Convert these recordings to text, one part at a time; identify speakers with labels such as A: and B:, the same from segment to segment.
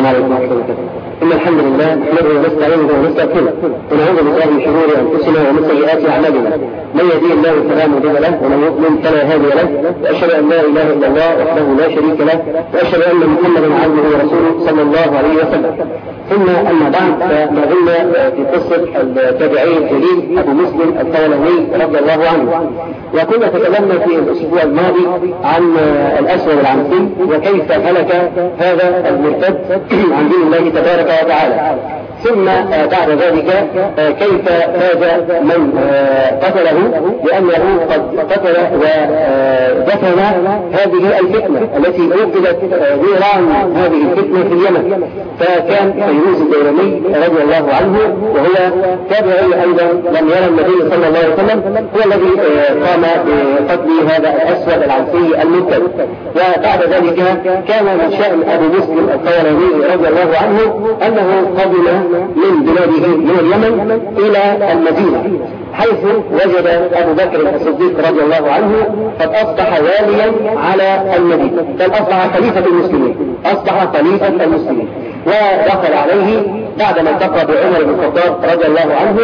A: عليكم ورحمة الله وبركاته. إن الحمد لله نحمده ونستعينه ونستغفره ونعوذ بالله من شرور أنفسنا ومن سيئات أعمالنا. من يهديه الله فلا مضل له ومن يضلل فلا هادي له، وأشهد أن لا إله إلا الله وحده لا شريك له، وأشهد أن محمدا عبده ورسوله صلى الله عليه وسلم. ثم أما بعد، فما زلنا في قصة التابعي الجليل أبو مسلم الطولاني رضي الله عنه، وكنا تكلمنا في الأسبوع الماضي عن الأسود العنسي وكيف هلك هذا المرتد عن دين الله تبارك وتعالى. ثم بعد ذلك كيف فاز من قتله، لأنه قد قتل ودفن هذه الفتنة التي أوقدت نيران هذه الفتنة في اليمن. فكان فيروز الديلمي رضي الله عنه، وهو تابعي أيضا لم يرى النبي صلى الله عليه وسلم، هو الذي قام بقتل هذا الأسود العنسي المرتد. وبعد ذلك كان من شأن أبو مسلم الطولاني رضي الله عنه أنه قدم من بلاده من اليمن إلى المدينة، حيث وجد أبو بكر الصديق رضي الله عنه قد أصبح واليا على المدينة، بل أصبح خليفة المسلمين، أصبح خليفة المسلمين. ودخل عليه بعدما التقى بعمر بن الخطاب رضي الله عنه،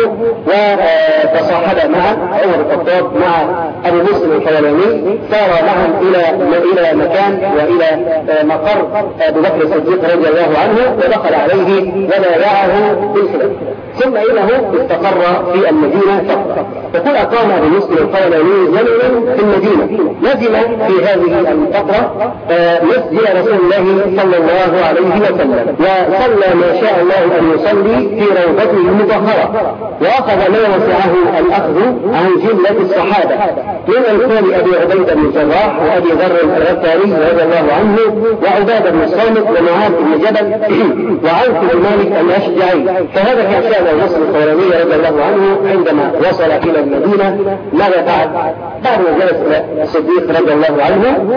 A: وتصاحب معه عمر بن الخطاب مع أبو مسلم الطولاني، سار معهم إلى مكان وإلى مقر أبو بكر الصديق رضي الله عنه، ودخل عليه وبايعه بالإسلام. ثم إنه استقر في المدينة فترة، فقد أقام أبو مسلم الطولاني زمنا في المدينة، لزم في هذه الفترة مسجد رسول الله صلى الله عليه وسلم، وصلى ما شاء الله أن يصلي في روضته المطهرة، وأخذ ما وسعه الأخذ عن جملة الصحابة من أمثال أبي عبيدة بن الجراح وأبي ذر الغفاري رضي الله عنه، وعبادة بن الصامت ومعاذ بن جبل وعوف بن مالك الأشجعي. فهذا كان شأن أبو مسلم الطولاني رضي الله عنه عندما وصل إلى المدينة. ماذا بعد ما جلس الصديق رضي الله عنه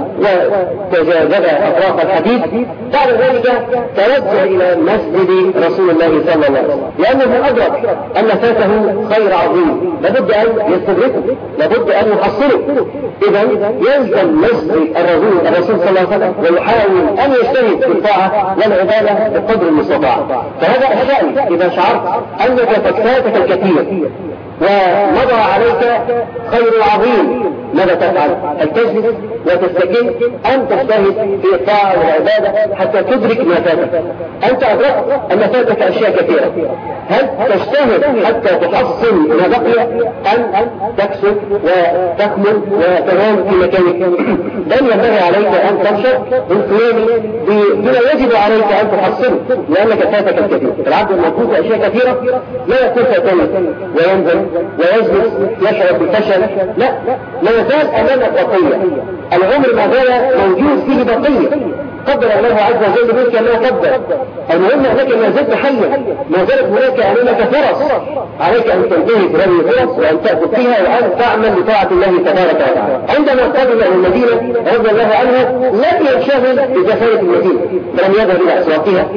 A: وتجاوز أطراف الحديث، بعد ذلك توجه إلى مسجد رسول الله صلى الله عليه وسلم، لأنه أدرك أن فاته خير عظيم لابد أن يستدركه، لابد أن يحصله. إذا يلزم مسجد الرسول صلى الله عليه وسلم ويحاول أن يجتهد في الطاعة والعبادة بقدر المستطاع. فهذا الشأن إذا شعرت أنك قد فاتك الكثير ومضى عليك خير عظيم، ماذا تفعل؟ هل تجلس وتستكين أم تجتهد في الطاعة والعبادة حتى تدرك ما فاتك؟ أنت أدركت أن فاتك أشياء كثيرة، هل تجتهد حتى تحصل ما بقي أم تكسب وتكمل وتنام في مكانك؟ بل ينبغي عليك أن تنشط بالقيام بما يجب عليك أن تحصله، لأنك فاتك الكثير. العبد المفروض أشياء كثيرة لا يكون فاتنك وينزل ويجلس يشعر بالفشل، لا يزال أمامك بقية، العمر ما زال موجود فيه بقية، قدر الله عز وجل بك ما قدر. المهم أنك ما زلت حيا، ما زالت هناك أمامك فرص، عليك أن تنتهي هذه الفرص وأن تأخذ فيها وأن تعمل لطاعة الله تبارك وتعالى. عندما قدم إلى المدينة رضي الله عنه لم ينشغل بزخارف المدينة، لم يذهب إلى أسواقها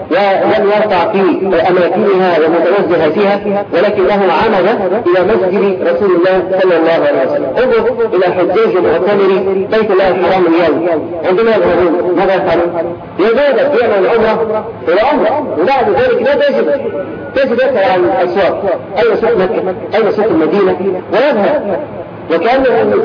A: ولم يرفع في أماكنها ومتوجه فيها، ولكنه عمد إلى مسجد رسول الله صلى الله عليه وسلم. انظر إلى حجاج معتمر بيت الله الحرام اليوم، عندما يذهبون ماذا يفعلون؟ يزاد يعمل العمرة إلى عمرة، وبعد ذلك لا تجد يسأل عن الأسواق، أين سوق مكة؟ أين سوق المدينة؟ ويذهب وكأنه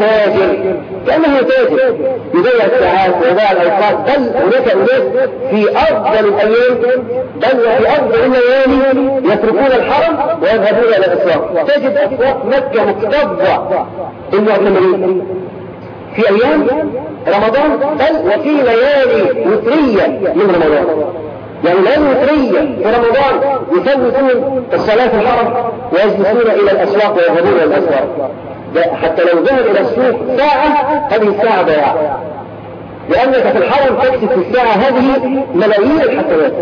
A: تاجر يضيع الساعات ويضيع الأوقات. بل هناك أناس في أفضل الأيام بل وفي أفضل الليالي يتركون الحرم ويذهبون إلى الأسواق. تجد أسواق مكة مكتظة بالمعتمرين في أيام رمضان، بل وفي ليالي وترية من رمضان، يعني ليالي وترية في رمضان يفوتون الصلاة في الحرم ويجلسون إلى الأسواق ويذهبون إلى الأسواق. حتى لو ذهب إلى السوق ساعة، هذه الساعة ضياع، لأنك في الحرم تكسب في الساعة هذه ملايين الحسنات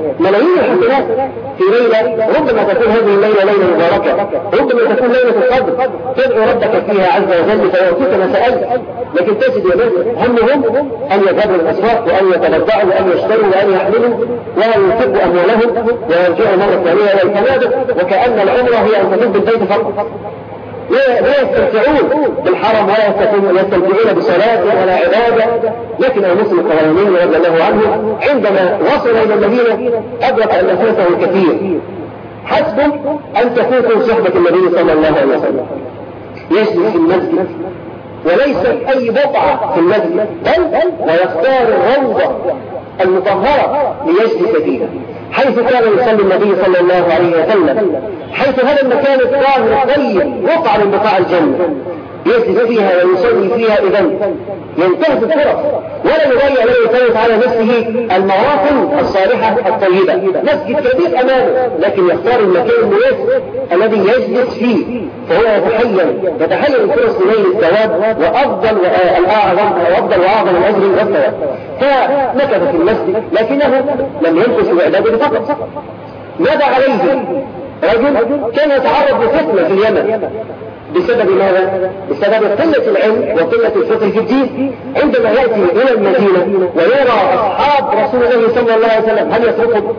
A: في ليلة. ربما تكون هذه الليلة ليلة مباركة، ربما تكون ليلة القدر، تدعو ربك فيها عز وجل فيعطيك ما سألت. لكن تجد يا ناس همهم أن يذهبوا الأسواق وأن يتبضعوا وأن يشتروا وأن يحملوا وأن ينفقوا أموالهم ويرجعوا مرة ثانية إلى الفنادق، وكأن العمرة هي أن تدب البيت فقط. لا يستمتعون بالحرم ولا يستمتعون بصلاة ولا عبادة. لكن المسلم القراني رضي الله عنه عندما وصل إلى المدينة أدرك أن فاته كثير. حسبه أن تفوتوا صحبة النبي صلى الله عليه وسلم، يجلس في المسجد وليس أي بقعة في المسجد، بل ويختار الروضة المطهرة ليجلس فيها، حيث كان يصلي النبي صلى الله عليه وسلم، حيث هذا المكان الطاهر الطيب بقعة من بقاع الجنة يجلس فيها ويصلي فيها. إذن ينتهز الفرص ولا يضيع له يفوت على نفسه المواطن الصالحة الطيبة. مسجد كبير أمامه لكن يختار المكان المناسب الذي يجلس فيه، فهو يتحين الفرص لنيل الثواب وأفضل وأعظم الأجر والثواب. فمكث في المسجد لكنه لم ينقص العبادة فقط. ماذا عليه؟ رجل كان يتعرض لفتنة في اليمن بسبب ماذا؟ بسبب قلة العلم وقلة الفقه في الدين. عندما يأتي إلى المدينة ويرى أصحاب رسول الله صلى الله عليه وسلم هل يتركه؟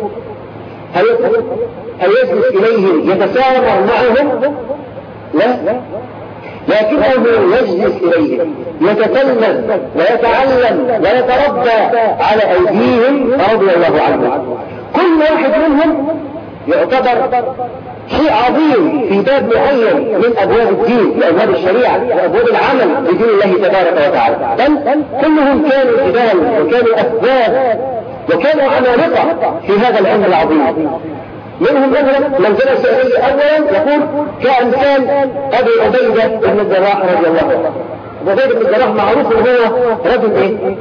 A: هل يجلس إليهم يتسامر معهم؟ لا، لكنه يجلس إليهم يتكلم ويتعلم ويتربى على أيديهم رضي الله عنهم. كل واحد منهم يعتبر شيء عظيم في باب معين من أبواب الدين، بأبواب الشريعة وأبواب العمل بدين الله تبارك وتعالى، بل كلهم كانوا جبال وكانوا أسباب وكانوا عمالقة في هذا العلم العظيم. منهم من جلس إليه أولا يقول كأمثال أبي عبيدة بن الجراح رضي الله عنه. أبو عبيدة بن الجراح معروف أنه هو رجل إيه؟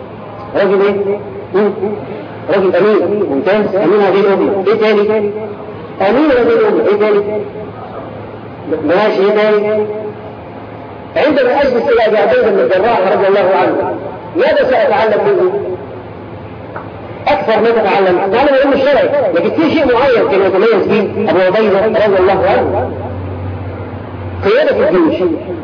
A: رجل أمين ممتاز، أمين هذه الأمة. إيه تاني؟ أمين هذه الأمة. إيه تاني؟ ماشي. إيه تاني؟ عندما أجلس إلى أبي عبيدة بن الجراح رضي الله عنه ماذا سأتعلم منه؟ أكثر ما تتعلم العلم الشرعي، لكن في شيء معين كان يتميز به أبو عبيدة رضي الله عنه، قيادة الجيوش.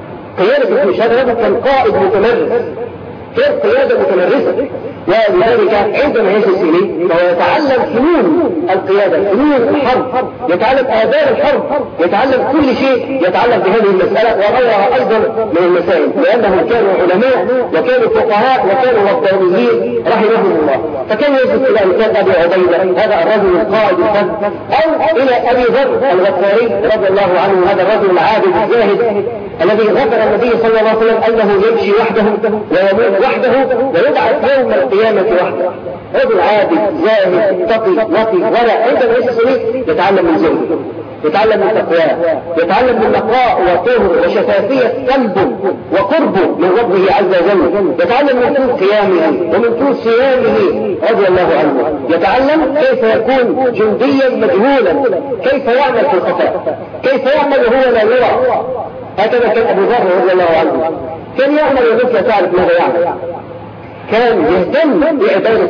A: هذا رجل كان قائد متمرس، كان قيادة متمرسة، ولذلك عندما يجلس إليه فهو يتعلم فنون القيادة، فنون الحرب، يتعلم آداب الحرب، يتعلم كل شيء يتعلم بهذه المسألة وغيرها أيضا من المسائل، لأنهم كانوا علماء وكانوا فقهاء وكانوا ربانيين رحمهم الله. فكان يجلس إلى أمثال أبي عبيدة هذا الرجل القائد الفذ، أو إلى أبي ذر الغفاري رضي الله عنه هذا الرجل العابد الزاهد الذي ذكر النبي صلى الله عليه وسلم أنه يمشي وحده ويموت وحده ويبعث يوم القيامة وحده. رجل عابد زاهد تقي وقي ورع، عندما يجلس إليه يتعلم من زهده، يتعلم من تقواه، يتعلم من نقاء وطهر وشفافية قلبه وقربه من ربه عز وجل، يتعلم من طول قيامه ومن طول صيامه رضي الله عنه، يتعلم كيف يكون جنديا مجهولا، كيف يعمل في الخفاء، كيف يعمل وهو لا يرى. هكذا كان أبو ذر رضي الله عنه، كان يعمل ويقول لا تعرف ماذا يعمل، كان يهتم بعبادة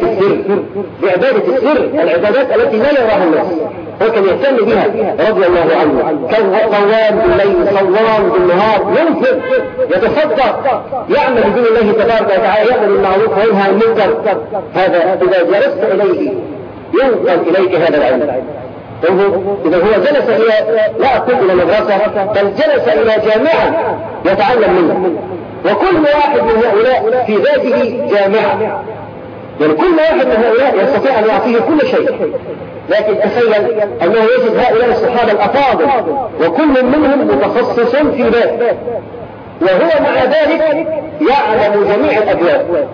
A: السر، العبادات التي لا يراها الناس هو كان يهتم بها رضي الله عنه. كان قوام بالليل صوام بالنهار، ينفق يتصدق يعمل بدين الله تبارك وتعالى، يأمر بالمعروف وينهى عن المنكر. هذا إذا جلست إليه ينقل إليك هذا العلم. إذا هو جلس إلى لا أقول إلى مدرسة، بل جلس إلى جامعة يتعلم منه، وكل واحد من هؤلاء في ذاته جامعة، يعني كل واحد من هؤلاء يستطيع أن يعطيه كل شيء. لكن تخيل أنه يجد هؤلاء الصحابة الأفاضل وكل منهم متخصص في باب، وهو مع ذلك يعلم جميع الأبواب،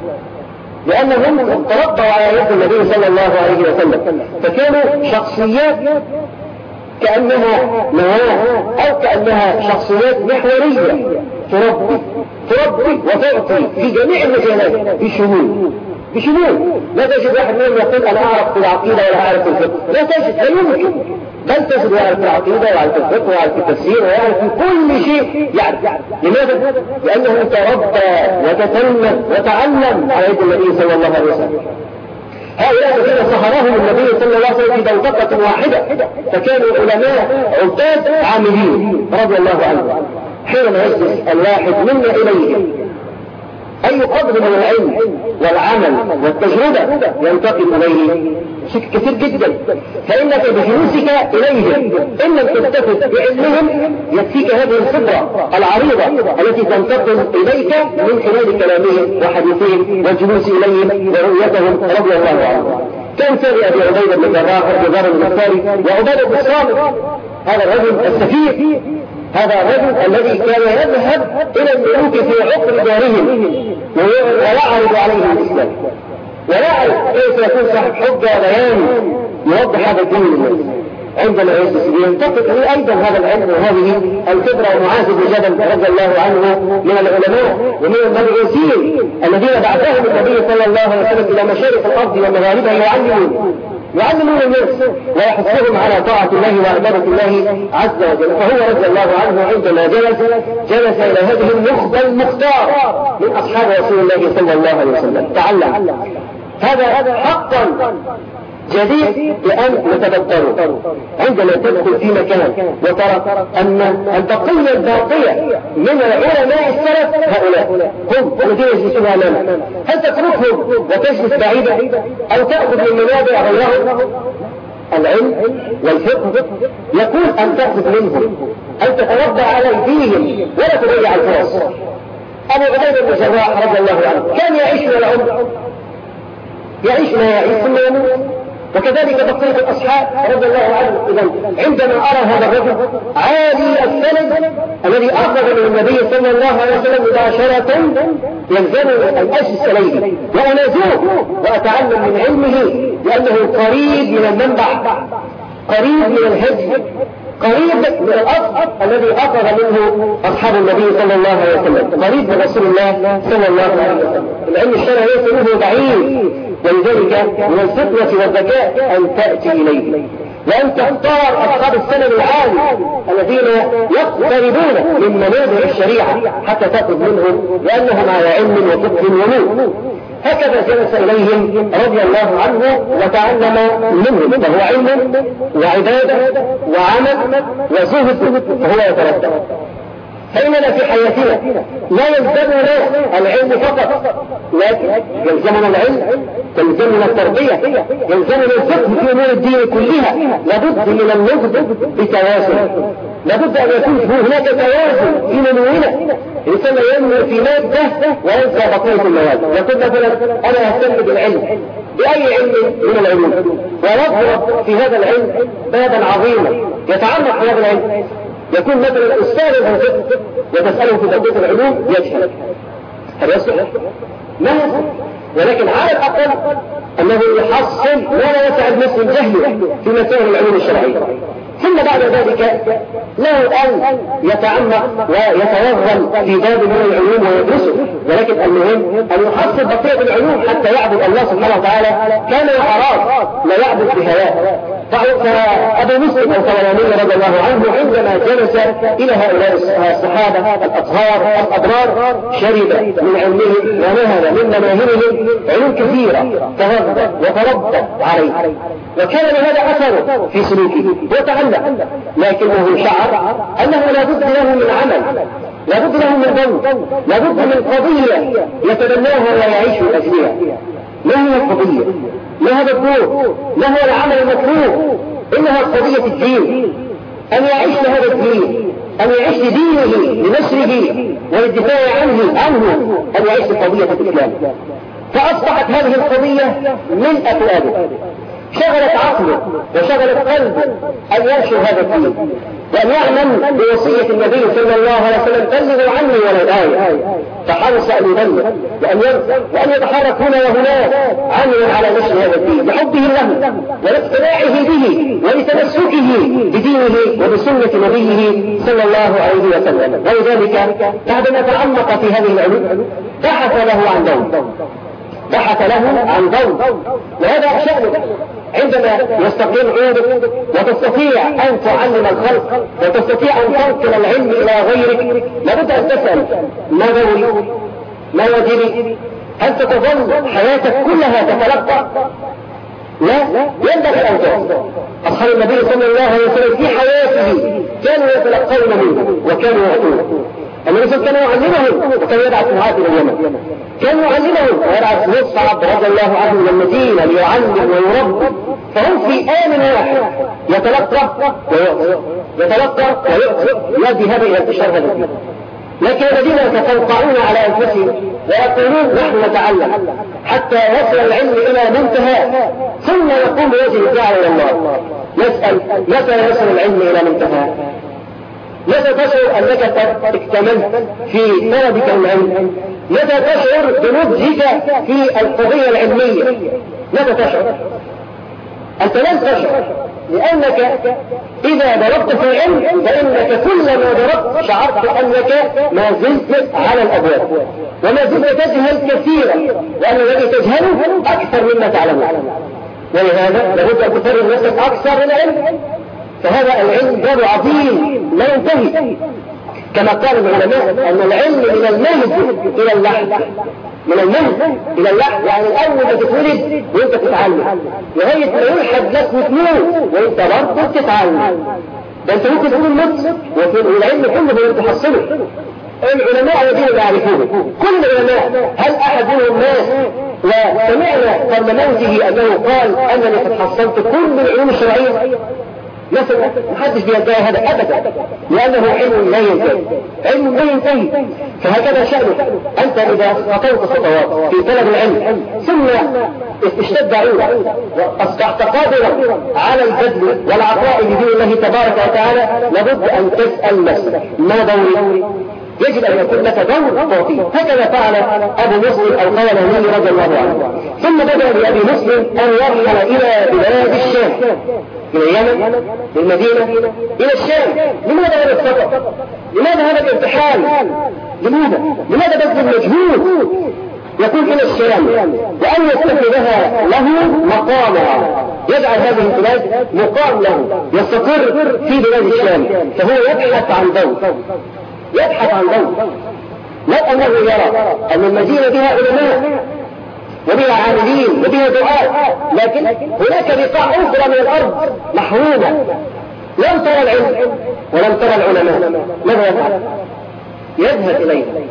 A: لأنهم تربوا على يد النبي صلى الله عليه وسلم، فكانوا شخصيات كأنها نواة أو كأنها شخصيات محورية تربي وتعطي في جميع المجالات بشمول. لا تجد واحد منهم يقول أنا أعرف في العقيدة ولا أعرف في الفقه، لا تجد، لا يمكن، بل تجد يعرف في العقيدة ويعرف في الفقه ويعرف في التفسير ويعرف في كل شيء يعرف. لماذا؟ لأنه تربى وتتلمذ وتعلم على يد النبي صلى الله عليه وسلم. هؤلاء الذين سهرهم النبي صلى الله عليه وسلم في دقيقة واحدة، فكانوا علماء عباد عاملين رضي الله عنهم. حينما يجلس الواحد منا إليه أي قدر من العلم والعمل والتجربة ينتقل إليه شيء كثير جدا. فإنك بجلوسك إليهم إن لم تستفد بعلمهم يكفيك هذه الخبرة العريضة التي تنتقل إليك من خلال كلامهم وحديثهم والجلوس إليهم ورؤيتهم رضي الله عنهم. كان سابق أبي عبيدة بن الجراح وجبار الأنصاري وعبادة بن الصامت، هذا الرجل السفير، هذا الرجل الذي كان يذهب إلى الملوك في عقر دارهم ويعرض عليهم الإسلام، ويعرف كيف يكون صاحب حجة بيان يوضح هذا الدين للناس. عندما ينتقل إليه أيضا هذا العلم وهذه الخبرة. ومعاذ بن جبل رضي الله عنه من العلماء ومن المبعوثين الذين بعثهم النبي صلى الله عليه وسلم إلى مشارق الأرض ومغاربها يعلمون الناس ويحثهم على طاعة الله وعبادة الله عز وجل. فهو رضي الله عنه عندما جلس إلى هذه النخبة المختار من أصحاب رسول الله صلى الله عليه وسلم تعلم. هذا حقا جديد بأن نتذكره عندما تدخل في مكان وترى أن البقية الباقية من العلماء السلف هؤلاء هم الذين يجلسون أمامك، هل تتركهم وتجلس بعيدا أو تأخذ من منابع غيرهم العلم والفقه؟ يقول أن تأخذ منهم، أن تتوضع على أيديهم ولا تضيع الفرص. أبو عبيدة بن الجراح رضي الله عنه كان يعيش من العمر، يعيش ما يعيش ثم يموت، وكذلك بقية الأصحاب رضي الله عنهم. إذن عندما أرى هذا الرجل عالي السند الذي أخذ من النبي صلى الله عليه وسلم مباشرة يلزمني أن أجلس إليه وأنازوه وأتعلم من علمه، لأنه قريب من المنبع، قريب من الهج، قريب من الأصل الذي أخذ منه أصحاب النبي صلى الله عليه وسلم، قريب من رسول الله صلى الله عليه وسلم. العلم الشرعي ليس منه بعيد، ولذلك من الفطنة والذكاء أن تأتي إليه وأن تختار أصحاب السند العالي الذين يقتربون من منابع الشريعة حتى تأخذ منهم، لأنهم على علم وفقه ونور. هكذا جلس إليهم رضي الله عنه وتعلم منهم، فهو علم وعبادة وعمل وزهد، فهو يتردد. فإننا في حياتنا لا يلزمنا العلم فقط، لكن يلزمنا العلم، يلزمنا التربية، يلزمنا الفقه في أمور الدين كلها. لابد من النضج بتوازن، لابد أن يكون هناك توازن في نمونا. الإنسان ينمو في مادة وينسى بقية المواد. يقول مثلا أنا أهتم بالعلم، بأي علم من العلوم، ويضرب في هذا العلم بابا عظيما يتعلق بهذا العلم. يكون مثلا أستاذ الفقه وتسأله في بقية العلوم يجهل، هل يصلح؟ ما يصلح، ولكن على الأقل أنه يحصل ما لا يسع المسلم جهله في مسائل العلوم الشرعية. ثم بعد ذلك له أن يتعمق ويتوغل في باب من العلوم ويدرسه، ولكن المهم أن يحصل بقية العلوم حتى يعبد الله سبحانه وتعالى كما أراد، لا يعبد بهواه. فأبو مسلم الطبراني رضي الله عنه عندما جلس إلى هؤلاء الصحابة الأطهار الأبرار شرب من علمه ونهل من مناهلهم علوم كثيرة، تهذب وتربى عليه، وكان لهذا أثره في سلوكه وتعلم. لكنه شعر أنه لابد له من عمل، لابد له من ضوء، لابد من قضية يتبناها ويعيش من أجلها. ما هي القضية؟ ما هذا الدور؟ ما هو العمل المطلوب؟ إنها قضية الدين، أن يعيش هذا الدين، أن يعيش دينه لنشره والدفاع عنه، أن يعيش قضية الإسلام. فأصبحت هذه القضية من أفلاده، شغلت عقله وشغلت قلبه أن ينشر هذا الدين وأن يعلم بوصية النبي صلى الله عليه وسلم بلغوا عني ولو آية. فحرص أن يبلغ وأن يتحرك هنا وهناك عملا على نشر هذا الدين بحبه له ولاقتناعه به ولتمسكه بدينه وبسنة نبيه صلى الله عليه وسلم. ولذلك بعدما تعمق في هذه العلوم بحث له عن ضوء، وهذا شأنك عندما يستقيم عودك وتستطيع أن تعلم الخلق وتستطيع أن تنقل العلم إلى غيرك. لابد أن تسأل ما دوري، ما واجبي؟ هل ستظل حياتك كلها تتلقى؟ لا، ينبغي أن تعلم. أصحاب النبي صلى الله عليه وسلم في حياته كانوا يتلقون منه وكانوا يعطون. النبي صلى الله عليه وسلم كان يعلمهم وكان يبعث معاذ إلى اليمن، كان يعلمهم ويبعث مصعب رضي الله عنه من المدينة ليعلم ويربي، فهم في آن واحد يتلقى ويؤذي، يتلقى ويؤذي، يؤدي هذا إلى انتشار هذا الدين. لكن الذين يتفوقعون على أنفسهم ويقولون نحن نتعلم حتى يصل العلم إلى منتهى ثم يقوم بوجه الدعوة إلى الله. نسأل متى يصل العلم إلى منتهى؟ متى تشعر أنك قد اكتملت في طلبك العلم؟ متى تشعر بنضجك في القضية العلمية؟ متى تشعر؟ أنت لن تشعر، لأنك إذا ضربت في العلم فإنك كلما ضربت شعرت أنك ما زلت على الأبواب وما زلت تجهل كثيرا، وأن الذي تجهله أكثر مما تعلمه، ولهذا لابد أن تفرغ نفسك أكثر من العلم. فهذا العلم باب عظيم لا ينتهي، كما قال العلماء أن العلم من المهد إلى اللحد، من المهد إلى اللحد، يعني أول ما تتولد وأنت تتعلم لغاية ما يلحد لك وتموت وأنت برضه بتتعلم. ده أنت ممكن تقول النص والعلم كله وأنت تحصله. العلماء الذين يعرفونه كل العلماء، هل أحد منهم مات وسمعنا قبل موته أنه قال أنني قد حصلت كل العلوم الشرعية؟ مثلا محدش بيدعي هذا ابدا، لانه علم لا ينتهي، علم لا ينتهي. فهكذا شأنك انت اذا خطوت خطوات في طلب العلم ثم اشتد عودك واصبحت قادرا على البذل والعطاء لدين الله تبارك وتعالى، لابد ان تسأل نفسك ما دوري؟ يجب ان يكون لك دور تعطيه. هكذا فعل ابو مسلم القولاني رضي الله عنه. ثم بدا لابي مسلم ان يرحل الى بلاد الشام، إلى اليمن، للمدينة، إلى الشام. لماذا هذا السفر؟ لماذا هذا الامتحان؟ لماذا بذل المجهود؟ يكون إلى الشام وأن يتخذها له مقاما، يجعل هذه البلاد مقام له، يستقر في بلاد الشام، فهو يبحث عن ضوء، يبحث عن ضوء. لا أنه يرى أن المدينة بها علماء وبها عاملين وبها دعاء، لكن هناك بقاع أخرى من الأرض محرومة لم ترى العلم ولم ترى العلماء. ماذا يفعل؟ يذهب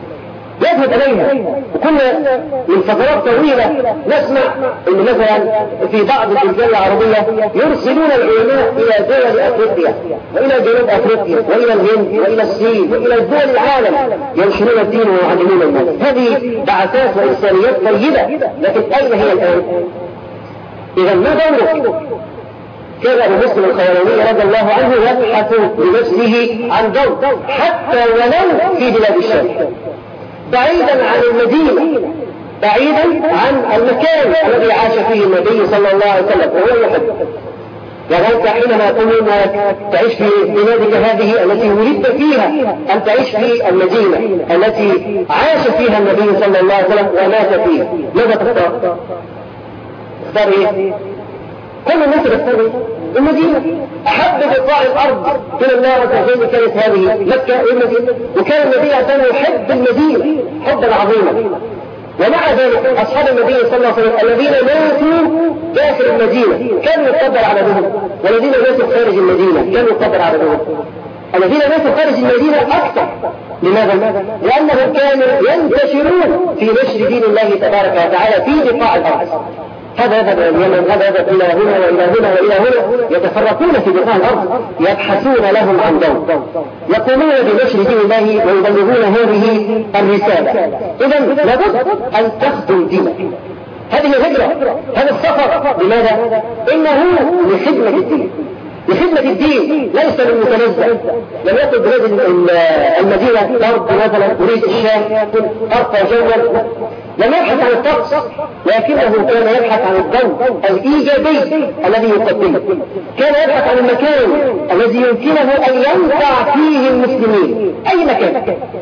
A: إليها. وكنا من فترات طويلة نسمع أن مثلا في بعض البلدان العربية يرسلون العلماء إلى دول أفريقيا وإلى جنوب أفريقيا وإلى الهند وإلى الصين وإلى دول العالم ينشرون الدين ويعلمون الناس. هذه بعثات وإنسانيات طيبة، لكن أين هي الآن؟ إذا ما دورك؟ كان أبو مسلم القولاني رضي الله عنه يبحث بنفسه عن دور حتى ولو في بلاد الشام، بعيدا عن المدينة، بعيدا عن المكان الذي عاش فيه النبي صلى الله عليه وسلم وهو يحب. يعني أنت حينما تقول تعيش في بلادك هذه التي ولدت فيها، أن تعيش في المدينة التي عاش فيها النبي صلى الله عليه وسلم ومات فيها، ماذا تختار؟ تختار إيه؟ كل الناس تختار المدينة. أحب بقاع الأرض إلى الله عز وجل كانت هذه مكة والمدينة، وكان النبي عليه الصلاة والسلام يحب المدينة حبا عظيما. ومع ذلك أصحاب النبي صلى الله عليه وسلم الذين ماتوا داخل المدينة كانوا يقدر عددهم، والذين ماتوا خارج المدينة كانوا يقدر عددهم. الذين ماتوا خارج المدينة أكثر. لماذا؟ لأنهم كانوا ينتشرون في نشر دين الله تبارك وتعالى في بقاع الأرض. هذا يذهب إلى اليمن، هذا يذهب إلى هنا وإلى هنا وإلى هنا، يتفرقون في بقاع الأرض يبحثون لهم عن دور، يقومون بنشر دين الله ويبلغون هذه الرسالة. إذا لابد أن تخدم دينك. هذه هجرة، هذا السفر. لماذا؟ إنه لخدمة الدين، لخدمة الدين ليس للمتنزه. لم يكن بلاد المدينة الأرض مثلا أريد الشام أرقى جوا، لم يبحث عن الطقس، لكنه كان يبحث عن الضوء الإيجابي الذي يقدمه، كان يبحث عن المكان الذي يمكنه أن ينفع فيه المسلمين، أي مكان.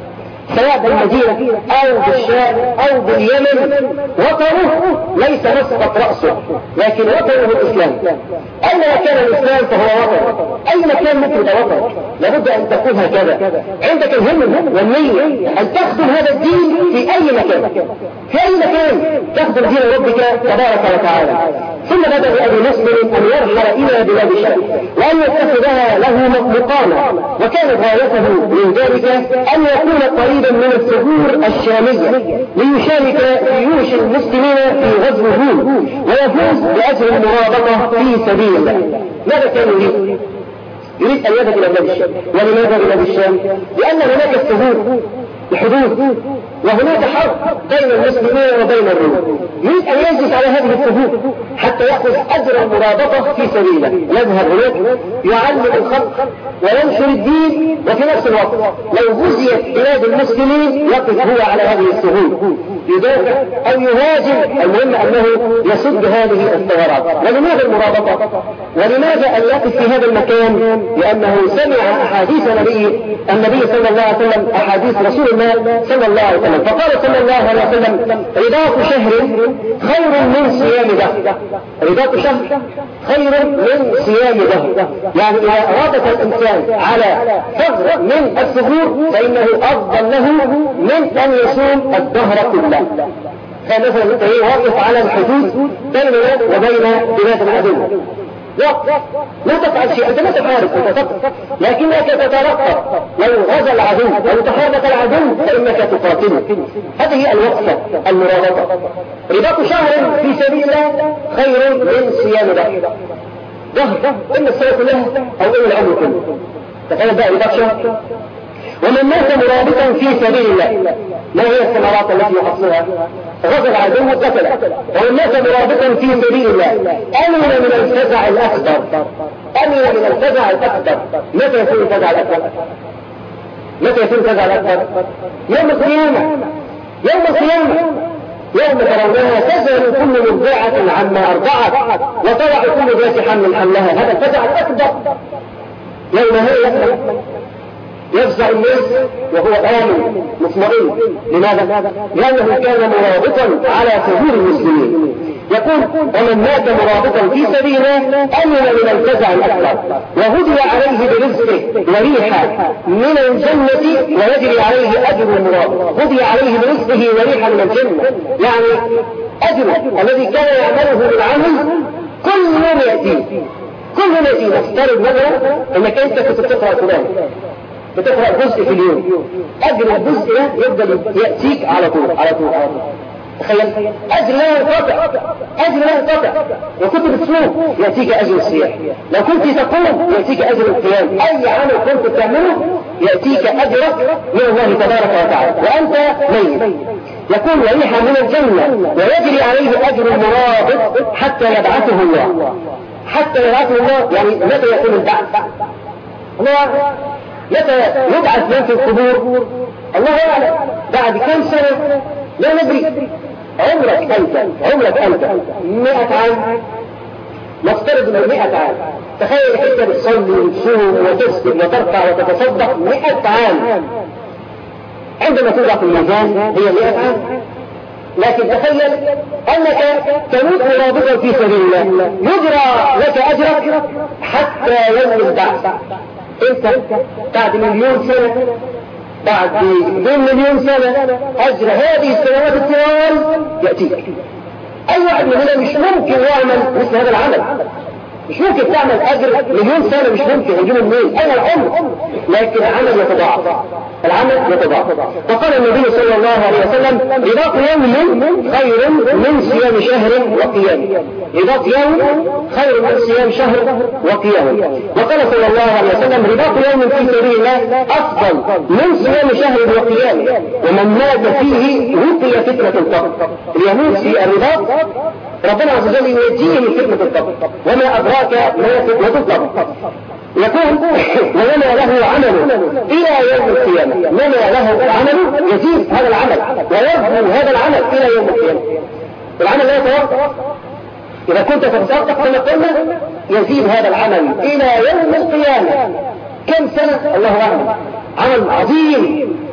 A: سواء بالمدينة أو بالشام أو باليمن، وطنه ليس مسقط رأسه، لكن وطنه الإسلام. أين كان الإسلام فهو وطن، أي مكان مثل ده وطن. لابد أن تكون هكذا، عندك الهمة والنية أن تخدم هذا الدين في أي مكان، في أي مكان تخدم دين ربك تبارك وتعالى. ثم بدأ لأبي مسلم أن يرحل إلى بلاد الشام وأن يتخذها له مقاما، وكانت غايته من ذلك أن يكون قريبا من الثغور الشامية ليشارك جيوش المسلمين في غزو هود ويفوز بأجر المرابطة في سبيل الله. ماذا كان يريد؟ يريد أن يذهب إلى بلاد الشام. ولماذا بلاد الشام؟ لأن هناك الثغور، الحدود، وهناك حرب بين المسلمين وبين الروم. يريد أن يجلس على هذه الثغور حتى يأخذ أجر المرابطة في سبيله. يذهب هناك يعلم الخلق وينشر الدين، وفي نفس الوقت لو غزيت بلاد المسلمين يقف هو على هذه الثغور يدافع أو يهاجم، المهم أنه يسد هذه الثغرات. ولماذا المرابطة؟ ولماذا أن يقف في هذا المكان؟ لأنه سمع أحاديث النبي صلى الله عليه وسلم، أحاديث رسول الله صلى الله عليه وسلم، فقال صلى الله عليه وسلم: رباط شهر خير من صيام دهر. رباط شهر خير من صيام دهر، يعني إذا رابط الإنسان على ثغر من الثغور فإنه أفضل له من أن يصوم الدهر كله. فمثلا انت واقف على الحدود بيننا وبين بلاد العدو، لا تفعل شيء، انت لا تحارب، انت تقف، لكنك تترقب. لو غزا العدو او تحارب العدو فانك تقاتله. هذه الوقفه المرابطه. رباط شهر في سبيل الله خير من صيام دهر، اما السنه كلها او اما العمر كله. تخيل بقى رباط شهر. ومن مات مرابطا في سبيل الله، ما هي الثمرات التي يحصلها؟ غزا العدو قتله. ومن مات مرابطا في سبيل الله امن من الفزع الاكبر. امن من الفزع الاكبر. متى يكون الفزع الاكبر؟ متى يكون الفزع الاكبر؟ يوم القيامه. يوم القيامه يوم ترونها تزهل كل مرضعه عما ارضعت وتضع كل ذات حمل حملها. هذا الفزع الاكبر. يوم هي يفزع الناس وهو آمن مطمئن. لماذا؟ لأنه كان مرابطا على ثغور المسلمين. يقول: ومن مات مرابطا في سبيله أمن من الفزع الأكبر وهدي عليه برزقه وريحة من الجنة ويجري عليه أجر المرابط. هدي عليه برزقه وريحة من الجنة، يعني أجره الذي كان يعمله بالعمل كل يوم يأتيه. كل يوم يأتيه. نفترض مثلا أنك أنت كنت تقرأ القرآن، بتقرأ جزء في اليوم، أجر الجزء ده يفضل يأتيك على طول على طول على طول. تخيل، أجر لا ينقطع، أجر لا ينقطع. لو كنت بتصوم يأتيك أجر الصيام، لو كنت تقوم يأتيك أجر القيام، أي عمل كنت تعمله يأتيك أجرك من الله تبارك وتعالى وأنت ميت. يكون ريحا من الجنة ويجري عليه أجر المرابط حتى يبعثه الله. حتى يبعثه الله، يعني متى يكون البعث؟ الله متى يبعث من في القبور؟ الله يعلم. بعد كم سنة لا ندري. عمرك أنت 100 عام، نفترض من 100 عام. تخيل انت بتصلي وتصوم وتسجد وتركع وتتصدق 100 عام. عندما توضع في الميزان هي 100 عام. لكن تخيل أنك تموت مرابطا في سبيل الله، يجرى لك أجرك حتى يوم البعث. انت بعد 1,000,000 سنة، بعد 2,000,000 سنة، أجر هذه السنوات الطوال يأتيك. أي واحد مننا مش ممكن يعمل مثل هذا العمل. مش ممكن تعمل أجر 1,000,000 سنة، مش ممكن يجيبوا منين؟ أين العمر؟ لكن العمل يتضاعف، العمل يتضاعف. وقال النبي صلى الله عليه وسلم: رباط يوم خير من صيام شهر وقيام. رباط يوم خير من صيام شهر وقيام. وقال صلى الله عليه وسلم: رباط يوم في سبيل الله أفضل من صيام شهر وقيام، ومن مات فيه وقي فتنة القبر. اليموت في الرباط ربنا عز وجل ينجيه من فتنة القبر. وما أدراك ما فتنة القبر؟ يكون وما له عمل إلى يوم القيامة. وما له عمل يزيد هذا العمل ويظهر هذا العمل إلى يوم القيامة. العمل لا يتوقف. إذا كنت تتصدق كما قلنا يزيد هذا العمل إلى يوم القيامة. كم سنة؟ الله أعلم. عمل عظيم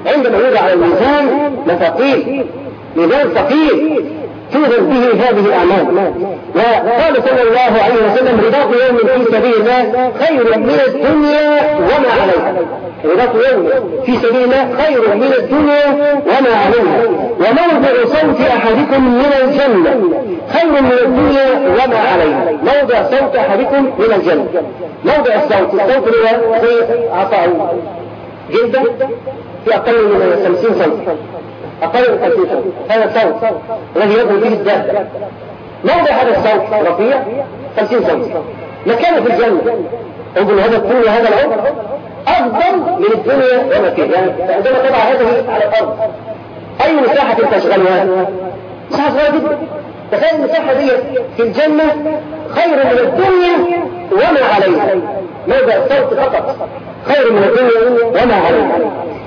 A: عندما يوضع على الميزان مثاقيل، ميزان ثقيل توزن به هذه الأعمال. وقال صلى الله عليه وسلم رباط يوم في سبيل الله خير من الدنيا وما عليها. رباط يوم في سبيل الله خير من الدنيا وما عليها. وموضع صوت أحدكم من الجنة خير من الدنيا وما عليها. موضع صوت أحدكم من الجنة، موضع الصوت هو في عصا جلدة في أقل من 50 سم، أقل من 50 سم، هذا الصوت الذي يدخل به الدابة. موضع هذا الصوت رفيع 50 سم، مكانه في الجنة. انظروا هذا الدنيا، هذا العمر أفضل من الدنيا وما فيها. يعني عندما تضع هذه على الأرض أي مساحة تشغلها؟ مساحة صغيرة جدا. تخيل المساحة دي في الجنة خير من الدنيا وما عليها. موضع الصوت فقط خير من الدنيا وما عليها.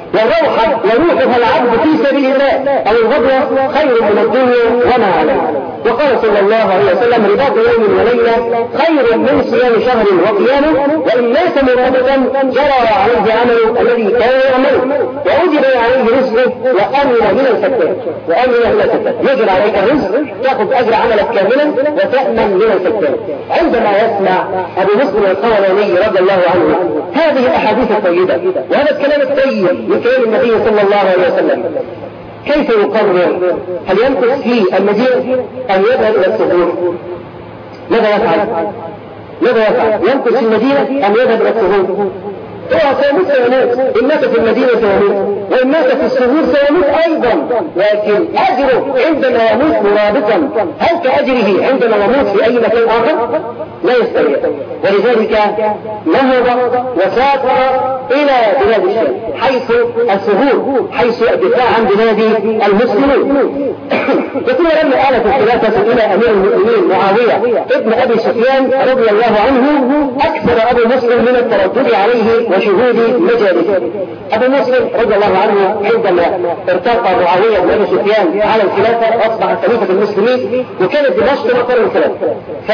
A: وروحها العبد في سبيل الله أو الغدوة خير من الدنيا وما عليها. وقال صلى الله عليه وسلم رباط يوم وليلة خير من صيام شهر وقيامه، وإن مات مرابطا جرى عليه عمله الذي كان يعمله وأوجب عليه رزقه وأمن من الفتان. يجري عليك الرزق، تأخذ أجر عملك كاملا وتأمن من الفتان. عندما يسمع أبو مسلم الخولاني رضي الله عنه هذه الأحاديث الطيبة وهذا الكلام الطيب من كلام النبي صلى الله عليه وسلم، كيف يقرر؟ هل يمكث في المدينة أم يذهب إلى السجون؟ ماذا يفعل؟ يمكث في المدينة أم يذهب إلى السجون؟ هو سيموت، إن مات في المدينة سيموت، وإن مات في السجون سيموت أيضا، لكن أجره عندما يموت مرابطا هل كأجره عندما يموت في أي مكان آخر؟ لا يستطيع. ولذلك نهض وسافر إلى بلاد الشام حيث السهول، حيث الدفاع عن بلاد المسلمين. وثم لما آلت الخلافة إلى أمير المؤمنين معاوية ابن أبي سفيان رضي الله عنه، أكثر أبو مسلم من التردد عليه وشهود مجالسه. أبو مسلم رضي الله عنه عندما ارتقى معاوية بن أبي سفيان على الخلافة أصبح خليفة المسلمين، وكانت دمشق مقر الخلافة،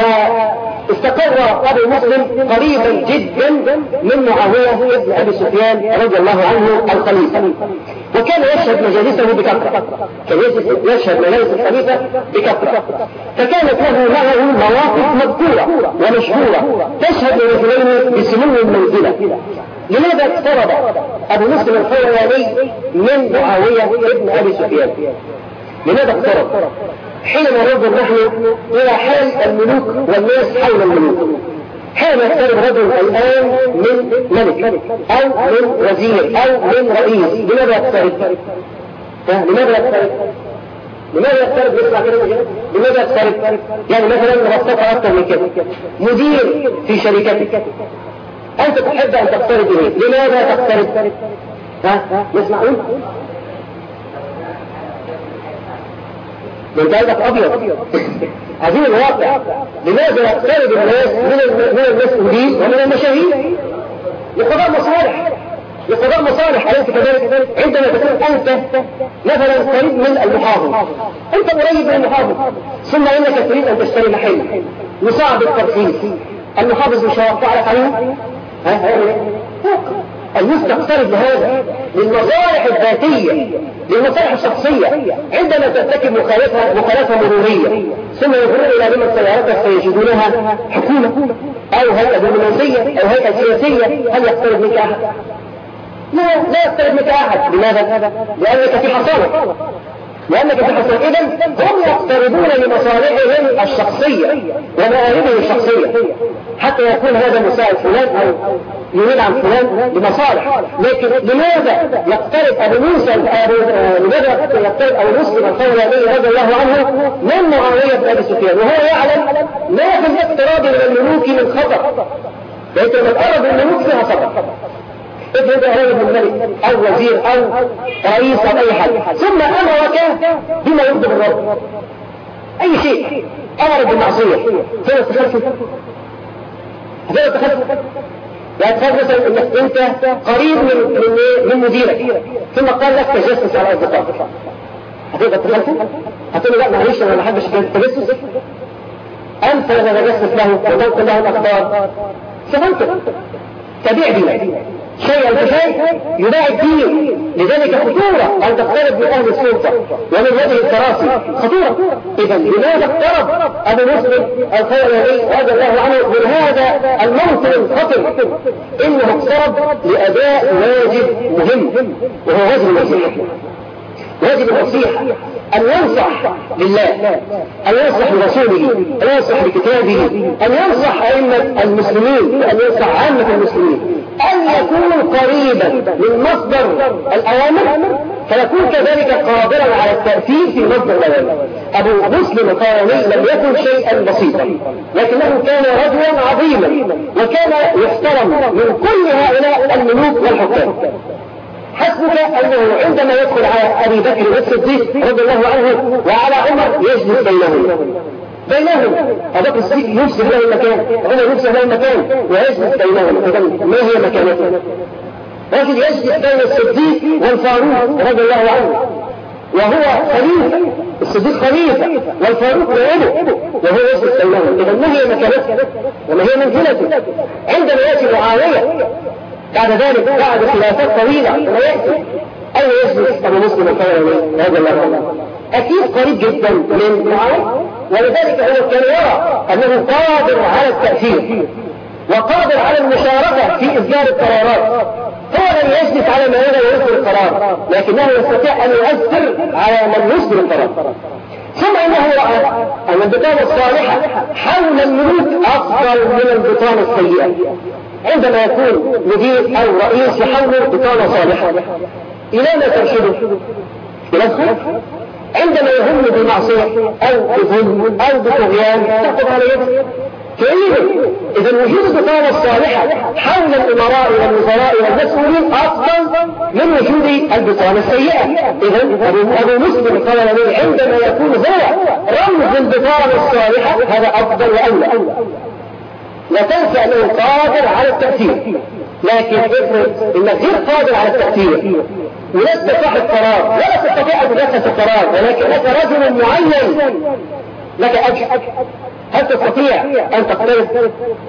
A: فاستقر أبو مسلم قريبا جدا من معاوية بن أبي سفيان رضي الله عنه الخليفة، وكان يشهد مجالسه بكثرة، كان يشهد مجالس الخليفة بكثرة، فكانت له معه مواقف مذكورة ومشهورة تشهد لرجلين بسمو المنزلة. لماذا اقترب أبو مسلم الخولاني من معاوية بن أبي سفيان؟ لماذا اقترب؟ حينما ننظر نحن إلى حال الملوك والناس حول الملوك، حين يقترب رجل الآن من ملك أو من وزير أو من رئيس، لماذا يقترب؟ لماذا يقترب؟ لماذا يقترب؟ يعني مثلا مرتبة أكثر من كده، مدير في شركتك، أنت تحب أن تقترب إليه، لماذا تقترب؟ يسمعون؟ من قلبك أبيض عظيم الواقع. لماذا يقترب الناس من المسؤولين ومن المشاهير؟ لقضاء مصالح. أليس كذلك؟ عندما تكون أنت مثلا قريب من المحافظ، أنت قريب من المحافظ، ثم إنك تريد أن تشتري محل يصعب الترخيص، المحافظ مش هيقطع لك عليها؟ الناس تقترب لهذا للمصالح الذاتية، للمصالح الشخصية. عندما ترتكب مخالفة مرورية ثم ينظرون إلى لمن سيارتك فيجدونها حكومة أو هيئة دبلوماسية أو هيئة سياسية، هل يقترب منك أحد؟ لا يقترب منك أحد. لماذا؟ لأنك في حصانة. إذن هم يقتربون لمصالحهم الشخصية ومآربهم الشخصية، حتى يكون هذا مساعد فلان أو يريد عن فلان لمصالح. لكن لماذا يقترب أبو مسلم الخولاني رضي الله عنه من معاوية بن أبي سفيان وهو يعلم ما في الاقتراب من الملوك من خطر؟ لكن من قرب الملوك فيها خطر. افرض هذا من ملك أو وزير أو رئيس أو أي حد، ثم أمرك بما يغضب الرب، أي شيء أمر بالمعصية، فلا تخلف. يعني تخيل مثلا انك انت قريب من مديرك ثم قال لك تجسس على اصدقائك، هتقدر تخلفه؟ هتقول لا معلش انا ما بحبش التجسس، انت لما تجسس له وتنقل له الاخبار سبنت تبيع دينك. شيئا بشيء يباع الدين. لذلك خطورة أن تقترب من أهل السلطة ومن هذه الكراسي، خطورة. إذا لماذا اقترب أبو مسلم الخولاني رضي الله عنه من هذا الموطن الخطر؟ إنه اقترب لأداء واجب مهم، وهو واجب النصيحة. واجب النصيحة أن ينصح لله، أن ينصح لرسوله، أن ينصح لكتابه، أن ينصح أئمة المسلمين، أن ينصح عامة المسلمين، أن يكون قريبا من مصدر الأوامر فيكون كذلك قادرا على التأثير في مصدر الأوامر. أبو مسلم الخولاني لم يكن شيئا بسيطا، لكنه كان رجلا عظيما، وكان يحترم من كل هؤلاء الملوك والحكام. حسبك أنه عندما يدخل على أبي بكر الصديق رضي الله عنه وعلى عمر يجلس بينهم. أبو بكر الصديق يفسد له المكان، عمر يفسد له المكان ويجلس بينهم. إذا ما هي مكانته؟ لكن يجلس بين الصديق والفاروق رضي الله عنه، وهو خليفة، الصديق خليفة والفاروق نائبه، وهو يجلس بينهم. إذا ما هي مكانته وما هي منزلته؟ عندما يأتي معاوية بعد ذلك بعد خلافات طويلة ويأتي أين يجلس أبو مسلم الخولاني هذا الله؟ أكيد قريب جدا من معاوية، ولذلك هو كان يرى أنه قادر على التأثير وقادر على المشاركة في إصدار القرارات. هو لن يجلس على ما يرى ويصدر القرار، لكنه يستطيع أن يؤثر على من يصدر القرار. ثم إنه رأى أن البطانة الصالحة حول الملوك أفضل من البطانة السيئة. عندما يكون مدير أو رئيس يحول بطانة صالحة إلى ما ترشده؟ إلى الخير. عندما يهم بمعصية أو بظلم أو بطغيان تأخذ على يده كئيبا. إذا وجود البطانة الصالحة حول الأمراء والوزراء والمسؤولين أفضل من وجود البطانة السيئة. إذا أبو مسلم الخولاني عندما يكون هو رمز البطانة الصالحة هذا أفضل وأولى. لا تنسى أنه قادر على التأثير، لكن افرض أنك غير قادر على التأثير ولست صاحب قرار ولا تستطيع أن تنفذ القرار، ولكن لك رجل معين لك أجر، هل تستطيع أن تقترب؟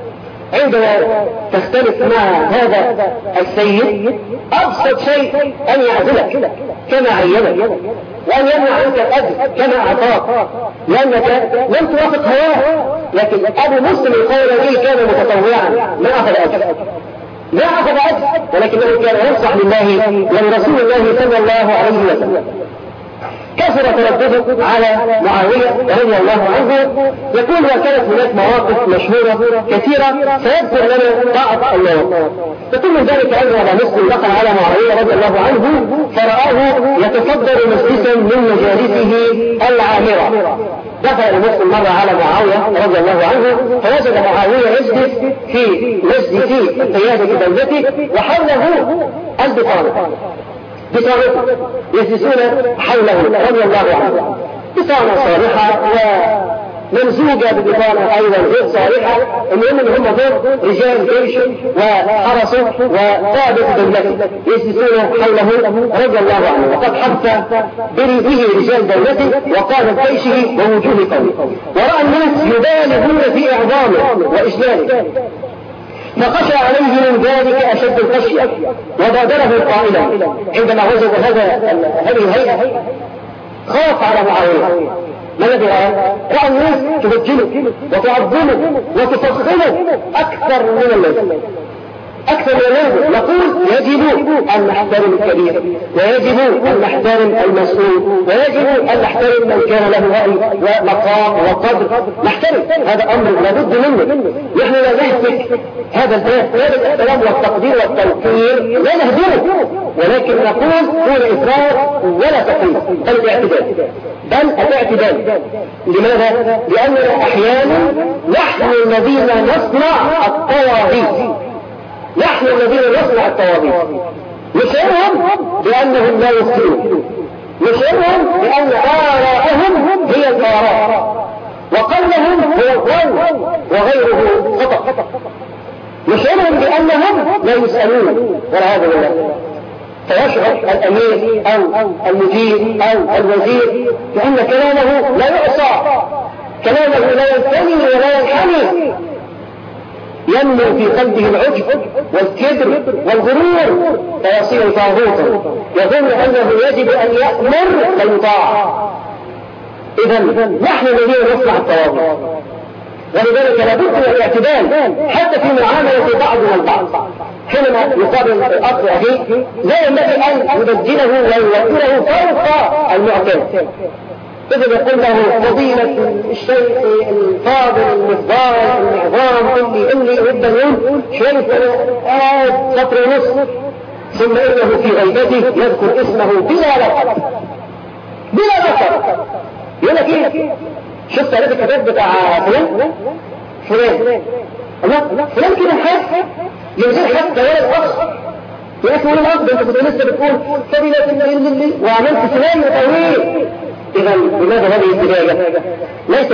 A: عندما تختلف مع هذا السيد أبسط شيء أن يعزلك كما عينك، وأن يمنع عنك الأجر كما أعطاك، لأنك لم توافق هواه. لكن أبو مسلم الخولاني كان متطوعا، ما أخذ أجر، ولكنه كان ينصح لله ولرسول الله صلى الله عليه وسلم. كثر تردده على معاوية رضي الله عنه. يقول وكانت هناك مواقف مشهورة كثيرة سيذكر لنا بعض المواقف. يقول من ذلك أن أبا مسلم دخل على معاوية رضي الله عنه فرآه يتصدر مجلسا من مجالسه العامرة. دخل المسلم مرة على معاوية رضي الله عنه فوجد معاوية يجلس في مجلس قيادة دولته وحوله البطانة يجلسون حوله رضي الله عنه. بطانة صالحة وممزوجة ببطانة أيضا غير صالحة. المهم أن هم دول رجال جيش وحرسوا وقادة دولته يجلسون حوله رضي الله عنه، وقد حث به رجال دولته وقادة جيشه ووجوه قومه، ورأى الناس يبالغون في إعظامه وإجلاله فخشى عليه من ذلك أشد الخشية وبادره قائلا عندما وجد هذه الهيئة خاف على معاوية. ما الذي رأى الناس تبجله وتعظمه وتفخمه أكثر من اللازم. يقول يجب أن نحترم الكبير، ويجب أن نحترم المسؤول، ويجب أن نحترم من كان له رأي ومقام وقدر. نحترم، هذا أمر لابد منه. نحن لا نهتك هذا الباب، هذا الاحترام والتقدير والتوقير لا نهدره، ولكن نقول دون إفراط ولا تقييد، بل الاعتدال. لماذا؟ لأننا أحيانا نحن الذين نصنع الطواغيت، نشعرهم بأنهم لا يفترون، نشعرهم بأن آراءهم هي الآراء وقولهم هو القول وغيره خطأ، نشعرهم بأنهم لا يسألون ولا هذا ولا. فيشعر الأمير أو المدير أو الوزير بأن كلامه لا يعصى، كلامه لا ينتمي ولا ينحني. ينمو في قلبه العجب والكبر والغرور فيصير طاغوتا يظن انه يجب ان يأمر فيطاع. اذا نحن الذين نصنع الطواغيت، ولذلك لابد من الاعتدال حتى في معاملة بعضنا البعض. حينما يقابل الاخ اخيه لا ينبغي ان يبدله ويوقره فوق المعتاد. إذا يقول له فضيلة الشيخ الفاضل المفضال المعظام اللي يبدأ يقول شوية قاعد سطر ونص، ثم إنه في غيبته يذكر اسمه بلا لقب يقول لك ايه؟ شفت هذا الكتاب بتاع فلان فلان كده حاجة ينزل حتى ولا الأخ يا أخي ولا الأخ انت كنت لسه بتقول فضيلة اللي وعملت سلام وطويل. إذا لماذا هذه البداية؟ ليست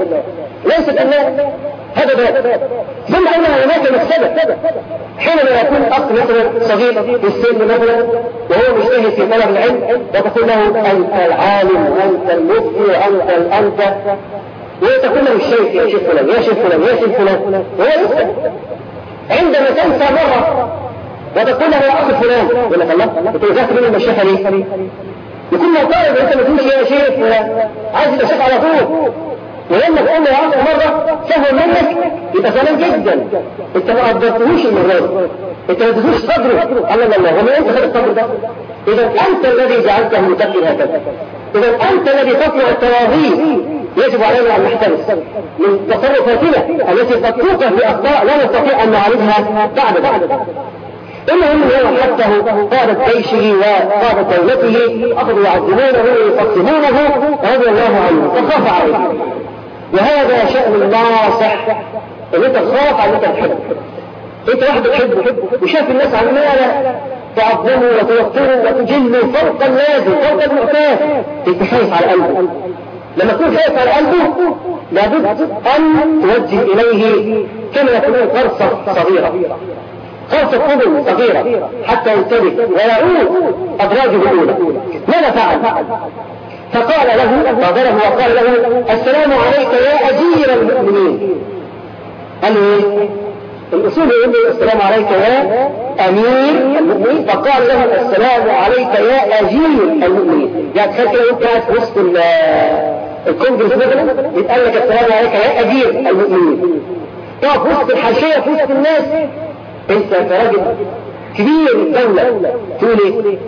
A: الله هذا باب. ثم أن هناك مكسبة حينما يكون أخ مثلا صغير في السن مثلا وهو مجتهد في طلب العلم وتقول له أنت العالم وأنت المفتي وأنت الأنت، وتقول له الشيخ يا شيخ فلان يا شيخ فلان يا شيخ فلان، وهو يسأل عندما تنسى مرة وتقول له يا أخ فلان يقول لك الله بتوزعت من المشيخة ليه؟ يكون طالب انت ما تقولش يا شيخ عايز يبقى شيخ على طول، ولما تقول له يا عم مره سهل منك يبقى زمان جدا انت ما قدرتهوش المره، انت ما اديتهوش قدره. الله هو انت خد القدر ده؟ اذا انت الذي جعلته مكبر هكذا. اذا انت الذي تطلع التراغيب. يجب علينا ان نحترس من تصرفاتنا التي قد توقع في اخطاء لا نستطيع ان نعالجها بعد. المهم هو حتى قادة جيشه وقادة دولته أخذوا يعظمونه ويقسمونه رضي الله عنه وخاف عليه. وهذا شأن الناصح ان انت تخاف على انت تحبه. انت واحد تحبه وشاف الناس عمالة تعظمه وتوقره وتجله فوق اللازم فوق المعتاد، انت خايف على قلبه. لما تكون خايف على قلبه لابد ان توجه اليه كما يقولون قرصة صغيرة، قرصة قبل صغيرة حتى ينتبه ويعود أدراجه الأولى. ماذا فعل؟ فقال له فضربه وقال له السلام عليك يا أجير المؤمنين. قال له ايه؟ الأصول يقول له السلام عليك يا أمير المؤمنين، فقال له السلام عليك يا أجير المؤمنين. يعني تخيل كده وانت قاعد في وسط الكونجرس مثلا يتقال لك السلام عليك يا أجير المؤمنين، تقف في وسط الحاشية في وسط الناس انت كراجل كبير الدولة تقول ايه؟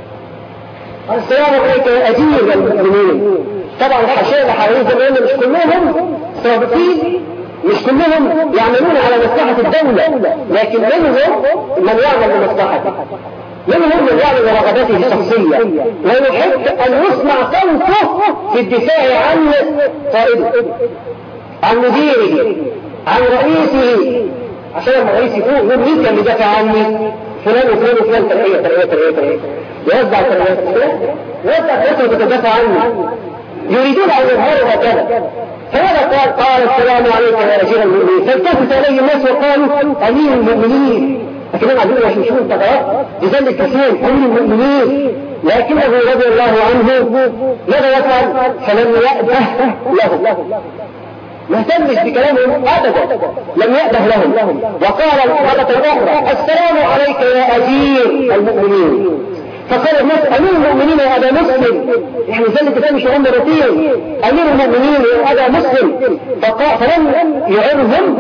A: السلام عليك يا أجير المؤمنين. طبعا الحاشية اللي حوالين زمان مش كلهم صادقين، مش كلهم يعملون على مصلحة الدولة، لكن منهم من يعمل بمصلحته، منهم من يعمل برغباته الشخصية ويحب أن يسمع صوته في الدفاع عن قائده، عن مديره، عن رئيسه، عشان الرئيس يقول مين كان بيدافع عني؟ فلان وفلان وفلان ترقية يوزع الترقية وتدافع عني، يريدون أن يظهروا هكذا. فماذا قال السلام عليك يا أجير المؤمنين؟ فالتفت إليه الناس وقالوا أمير المؤمنين، لكنهم عايزين يشوفون تغيرات لذلك كثير أمير المؤمنين، لكنه رضي الله عنه ماذا يفعل؟ فلم يأبه له، ما اهتمش بكلامهم ابدا، لم يأبه لهم، وقال مرة اخرى السلام عليك يا أجير المؤمنين. فقال الناس امير المؤمنين يا ابا مسلم، يعني ذلك كلام شعور مرتين، امير المؤمنين يا ابا مسلم. فلم يعرهم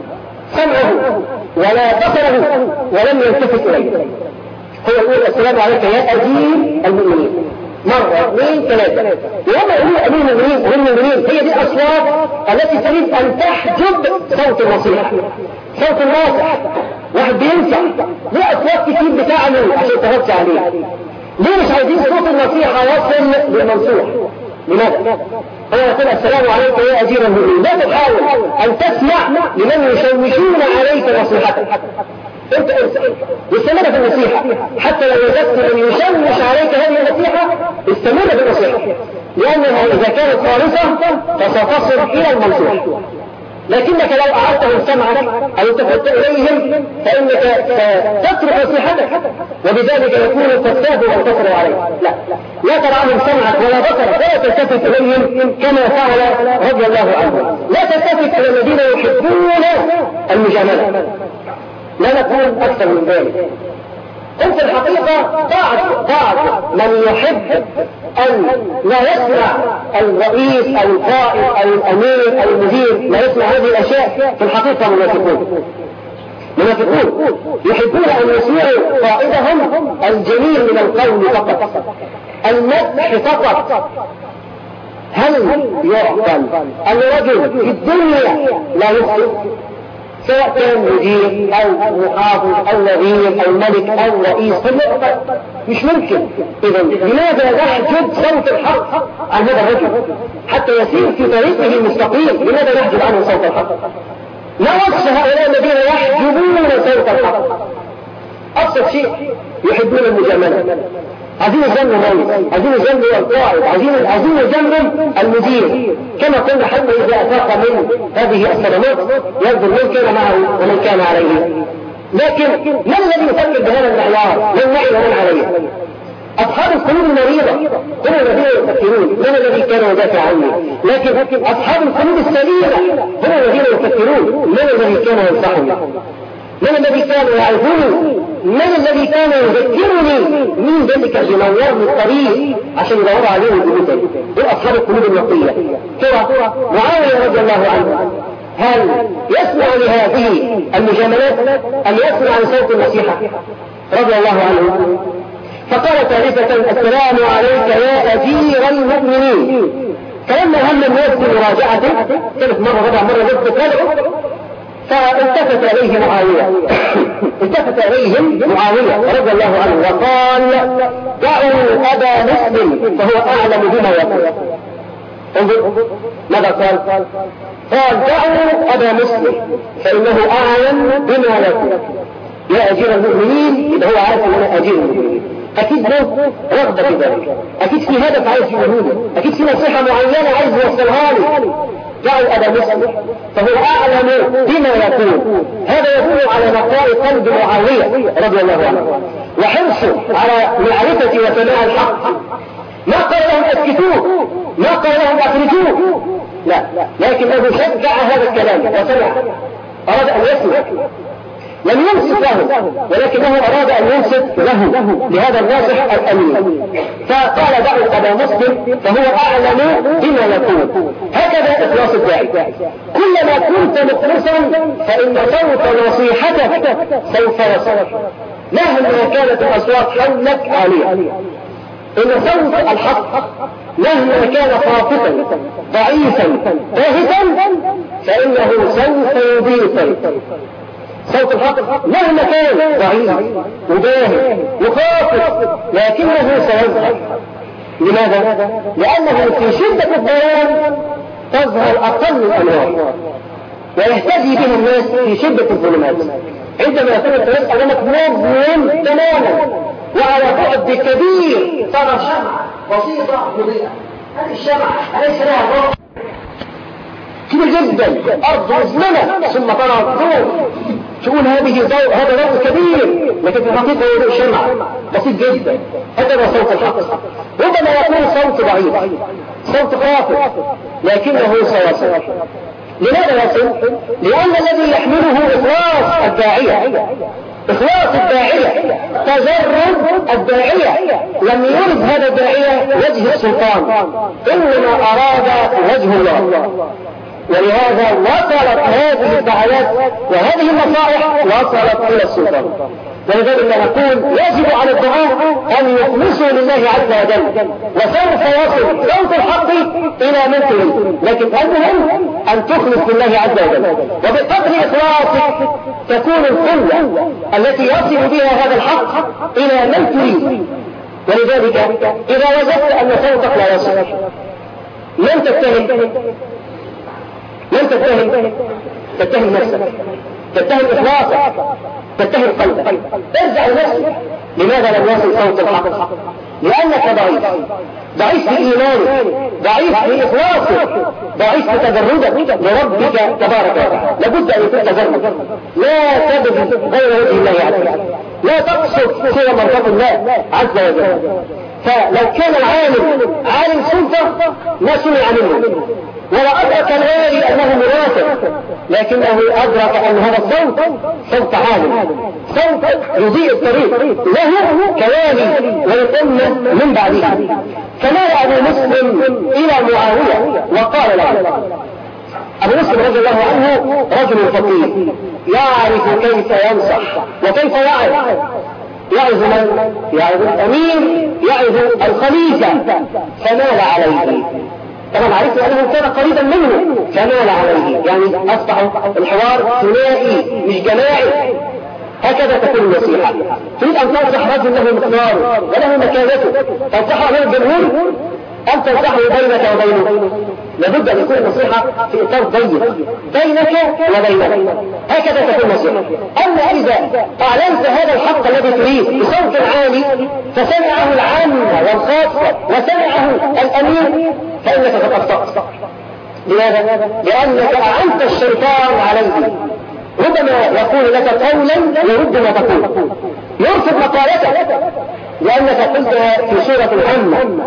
A: سمعه ولا بصره ولم يلتفت اليه. هو يقول السلام عليك يا أجير المؤمنين مرة اثنين ثلاثة، وما يقول أمير المؤمنين هي دي الأصوات التي تريد أن تحجب صوت النصيحة، صوت الناصح. واحد بينصح ليه أصوات كتير بتعمل عشان تغطي عليه، ليه مش عايزين صوت النصيحة يصل للمنصوح؟ لماذا؟ هو يقول السلام عليك يا أجير المؤمنين، لا تحاول أن تسمع لمن يشوشون عليك نصيحتك، انت استمر في النصيحة حتى لو وجدت من يشوش عليك هذه النصيحة استمر في النصيحة، لأنها إذا كانت خالصة فستصل إلى المنصوح. لكنك لو أعطتهم سمعك أو التفت إليهم فإنك ستترك نصيحتك، وبذلك يكون الكذاب وانتصروا عليه. لا ترعاهم سمعك ولا بصرك ولا تلتفت إليهم كما فعل رضي الله عنه. لا تلتفت إلى الذين يحبون المجاملة، لا نقول أكثر من ذلك. هم في الحقيقة بعض من يحب أن لا يسمع الرئيس أو القائد أو الأمير أو المدير لا يسمع هذه الأشياء، في الحقيقة منافقون يحبون أن يسمعوا قائدهم الجميل من القول فقط، المدح فقط. هل يعقل أن رجل في الدنيا لا يخطئ، سواء كان مدير أو محافظ أو وزير أو ملك أو رئيس؟ مش ممكن. إذا لماذا نحجب صوت الحق عن هذا الرجل حتى يسير في طريقه المستقيم؟ لماذا نحجب عنه صوت الحق؟ ما وصف هؤلاء الذين يحجبون صوت الحق؟ أبسط شيء يحبون المجاملة، عايزين يجنبوا الرئيس، عايزين يجنبوا القائد، عايزين يجنبوا المدير. كما قلنا حتى إذا أفاق من هذه الصدمات ينظر من كان معه ومن كان عليه. لكن من الذي يفكر بهذا المعيار؟ من معي ومن عليه؟ أصحاب القلوب المريضة هم الذين يفكرون من الذي كان يدافع عني، لكن أصحاب القلوب السليمة هم الذين يفكرون من الذي كان ينصحني، من الذي كان يعرفني، من الذي كان يذكرني، من ذلك ينورني الطريق عشان يدور عليه الجبتين. دول أصحاب القلوب النقية. ترى معاوية رضي الله عنه هل يسمع لهذه المجاملات أم يسمع لصوت النصيحة؟ رضي الله عنه فقال ثالثة: السلام عليك يا أجير المؤمنين. فلما هم الناس بمراجعته ثالث مرة ربع مرة نفس ثالث، فالتفت إليه معاوية رضي الله عنه وقال: دعوا أبا مسلم فهو أعلم بما يقول. انظر ماذا قال؟ قال: دعوا أبا مسلم فإنه أعلم بما يقول. يا أجير المؤمنين، إذا هو عارف أن أنا أجير المؤمنين، أكيد له رغبة في ذلك، أكيد في هدف عايز يقوله، أكيد في نصيحة معينة عايز يوصلها لي. دعوا أبا مسلم فهو أعلم بما يقول. هذا يدل على نقاء قلب معاوية رضي الله عنه وحرصه على معرفة وسماع الحق. ما قال لهم اسكتوه، ما قال لهم اخرجوه، لا، لكنه شجع هذا الكلام وسمع، أراد أن يسمع، لم ينصت له ولكنه أراد أن ينصت له لهذا الناصح الأمين. فقال: دعوا أبا مسلم فهو أعلم بما يقول. هكذا إخلاص الداعي. كلما كنت مخلصا فإن صوت نصيحتك سوف يصل مهما كانت الأصوات حولك عالية. إن صوت الحق مهما كان خافتا ضعيفا باهتا فإنه سوف يضيف. صوت الحق مهما كان ضعيف مباهت مخافت لكنه سيظهر. لماذا؟ لأنه في شدة الضلال تظهر أقل الأنوار ويهتدي به الناس في شدة الظلمات. عندما يكون الناس أمامك مظلم تماما وعلى بعد كبير ترى شمعة بسيطة مضيئة. هذه الشمعة أليس لها ضوء كبير جدا، أرض مظلمة ثم ترى الضوء تقول هذا ضوء كبير، لكن في الحقيقة هو ضوء شمعة بسيط جدا. هذا صوت الحق. ربما يكون صوت ضعيف، صوت خافت، لكنه سيصل. لماذا يصل؟ لأن الذي يحمله إخلاص الداعية، إخلاص الداعية، تجرد الداعية. لم يرد هذا الداعية وجه السلطان، إنما أراد وجه الله. ولهذا وصلت هذه الدعوات وهذه النصائح وصلت إلى السلطان. ولذلك نقول يجب على الدعاة أن يخلصوا لله عز وجل، وسوف يصل صوت الحق إلى من تريد، لكن المهم أن تخلص لله عز وجل. وبقدر إخلاصك تكون القوة التي يصل بها هذا الحق إلى من تريد. ولذلك إذا وجدت أن صوتك لا يصل لن تتهم نفسك، تتهم إخلاصك، تتهم قلبك، ارجع لنفسك. لماذا لم يصل صوت الحق؟ لأنك ضعيف في إيمانك، ضعيف في إخلاصك، ضعيف في تجردك لربك تبارك وتعالى. لابد أن يكون تجرد، لا تبذل غير وجه الله عز وجل، لا تقصد سوى مرضات الله عز وجل. فلو كان العالم عالم سلطة ما سمع منه، ولا أدرك الوالي أنه مرافق، لكنه أدرك أن هذا الصوت صوت عالم، صوت يضيء الطريق له كوالي وللأمة من بعده. فمال أبو مسلم إلى معاوية وقال له، أبو مسلم رضي الله عنه رجل فقيه يعرف كيف ينصح وكيف يعظ من؟ يعظ الأمير، يعظ الخليفة. فمال عليه، طبعا عرفت أنه كان قريبا منه، فمال عليه، يعني أصبح الحوار ثنائي مش جماعي. هكذا تكون النصيحة. تريد أن تنصح رجل له مقدار وله مكانته، تنصحه له الجمهور أم تنصحه بينك وبينه؟ لابد أن يكون النصيحة في إطار ضيق بينك وبينه، هكذا تكون النصيحة. أما إذا أعلنت هذا الحق الذي تريد بصوت عالي فسمعه العامة والخاصة وسمعه الأمير فإنك قد أخطأت. لماذا؟ لأنك أعنت الشيطان عليه، ربما يقول لك قولا يرد ما تقول، يرفض مقالتك لأنك قلت في سورة العامة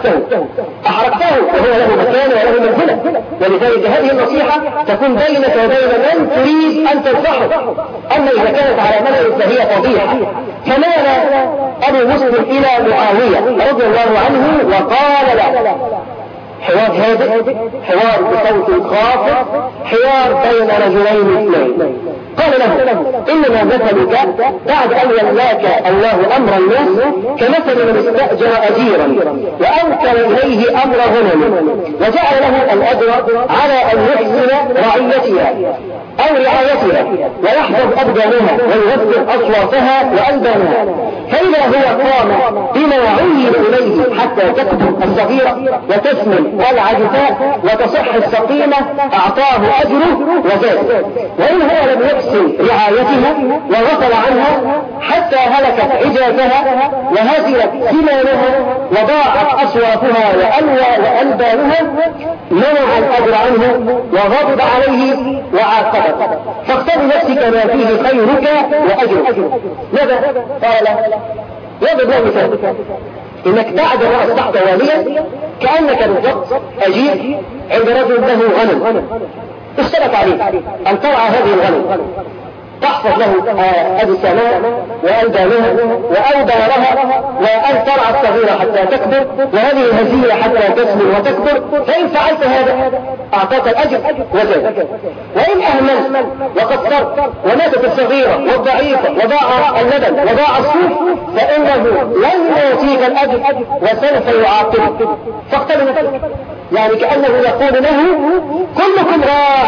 A: أحرقته وهو له مكان وله منزلة. ولذلك هذه النصيحة تكون بينك وبين من تريد أن تنصحه. أما إذا كانت على ملأ فهي فضيحة. فمال أبو مسلم إلى معاوية رضي الله عنه وقال له، حوار هادئ، حوار بصوت خافض، حوار بين رجلين اثنين. قال له: إنما مثلك بعد أن ولاك الله أمر الناس كمثل من استأجر أجيرا وأوكل إليه أمر غنم وجعل له الأجر على أن يحسن رعيتها أو رعايتها ويحفظ أبدانها ويوفر أصواتها وألبانها، فإذا هو قام بما عين إليه حتى تكبر الصغيرة وتسمن العجفاء وتصح السقيمة أعطاه أجره وزاد، وإن هو لم يحسن رعايتها وغفل عنها حتى هلكت عجازها وهزلت ثمانها وضاعت أصواتها وألبانها منع الأجر عنه وغضب عليه وعاقبه. فاختر نفسك ما فيه خيرك وأجرك. ماذا؟ قال: يضرب له مثال، إنك بعد ما أصبحت واليا كأنك بالضبط أجير عند رجل له غنم اشترك عليه أن ترعى هذه الغنم، تحفظ له أجسامها وألبانها وأوبارها، وأن ترعى الصغيرة حتى تكبر وهذه الهزيلة حتى تسمن وتكبر. فإن فعلت هذا أعطاك الأجر وزاد، وإن أهملت وقصرت وماتت الصغيرة والضعيفة وضاع اللبن وضاع الصوف فإنه لن يعطيك الأجر وسوف يعاقبك. فاختبر نفسك، يعني كأنه يقول له: كلكم راع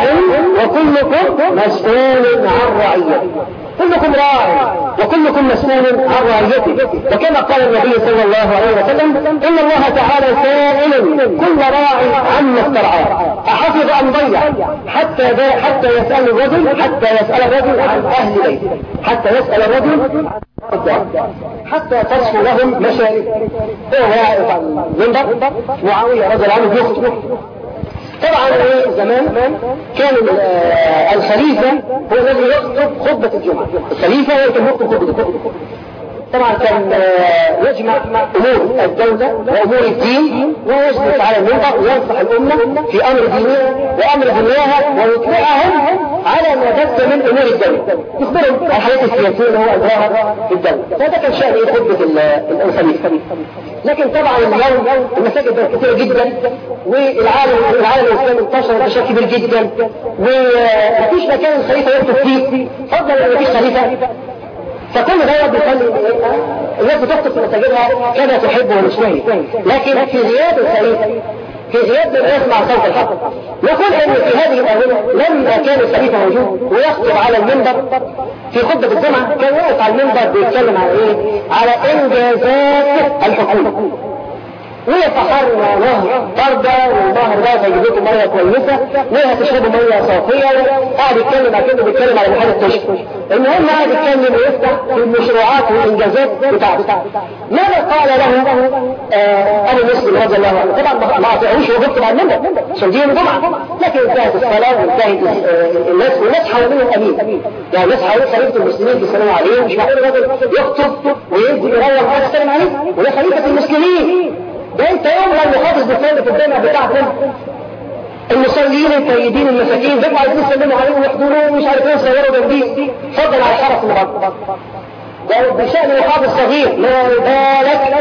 A: وكلكم مسؤول عن رعيته، كلكم راع وكلكم مسؤول عن رعيته. وكما قال النبي صلى الله عليه وسلم: إن الله تعالى سائل كل راع عما استرعاه أحفظ أم ضيع حتى يسأل الرجل عن أهل بيته، حتى تصفو لهم مشارب. هو واقف على المنبر، معاوية رضي الله عنه يخطب. طبعا زمان كان الخليفة هو الذي يخطب خطبة الجمعة، الخليفة هو الذي يخطب خطبة الجمعة. طبعا كان يجمع أمور الدولة وأمور الدين ويجلس على المنبر وينصح الأمة في أمر دينها وأمر دنياها ويطلعهم على ما بث من أمور الدولة، يخبرهم عن الحياة السياسية وأمرها في الدولة. فهذا كان شأن خطبة الخليفة. لكن طبعا اليوم المساجد بقت كثيرة جدا والعالم الإسلامي انتشر بشكل كبير جدا ومفيش مكان الخليفة يخطب فيه، فضلا مفيش خليفة. فكل غير بيخلي الناس بتخطب في مساجدها كما تحب ومشتهي، لكن في غياب الخليفة، في غياب من يسمع صوت الحق. نقول ان في هذه الآونة لما كان الخليفة موجود ويخطب على المنبر في خطبة الجمعة كان واقف على المنبر بيتكلم على ايه؟ على انجازات الحكومة. ويتحرى نهر برده، والنهر ده هيجيب لكم ميه كويسه وهتشربوا ميه صافيه. قاعد يتكلم اكنه بيتكلم على محل التشرب. المهم قاعد يتكلم ويفتح في المشروعات والانجازات بتاعته. ماذا قال له ابو مسلم رضي الله عنه؟ طبعا ما اعطيهوش وجبت مع المنبر عشان دي الجمعه، لكن انتهت الصلاه وانتهت الناس حوالين الامين، يعني الناس حوالين خليفه المسلمين بيسلموا عليه. مش معقول الراجل يخطب ويدي يروح حد يسلم عليه وده خليفه المسلمين. ده انت يوم لما حافظ بفضل في الجامع بتاعكم المصلين الطيبين المساكين بيبقوا عايزين يسلموا عليه ويحضروه ومش عارف ايه يصوروا جنبيه، اتفضل على الحرس المغطى. ده بشأن الحافظ الصغير، ما بالك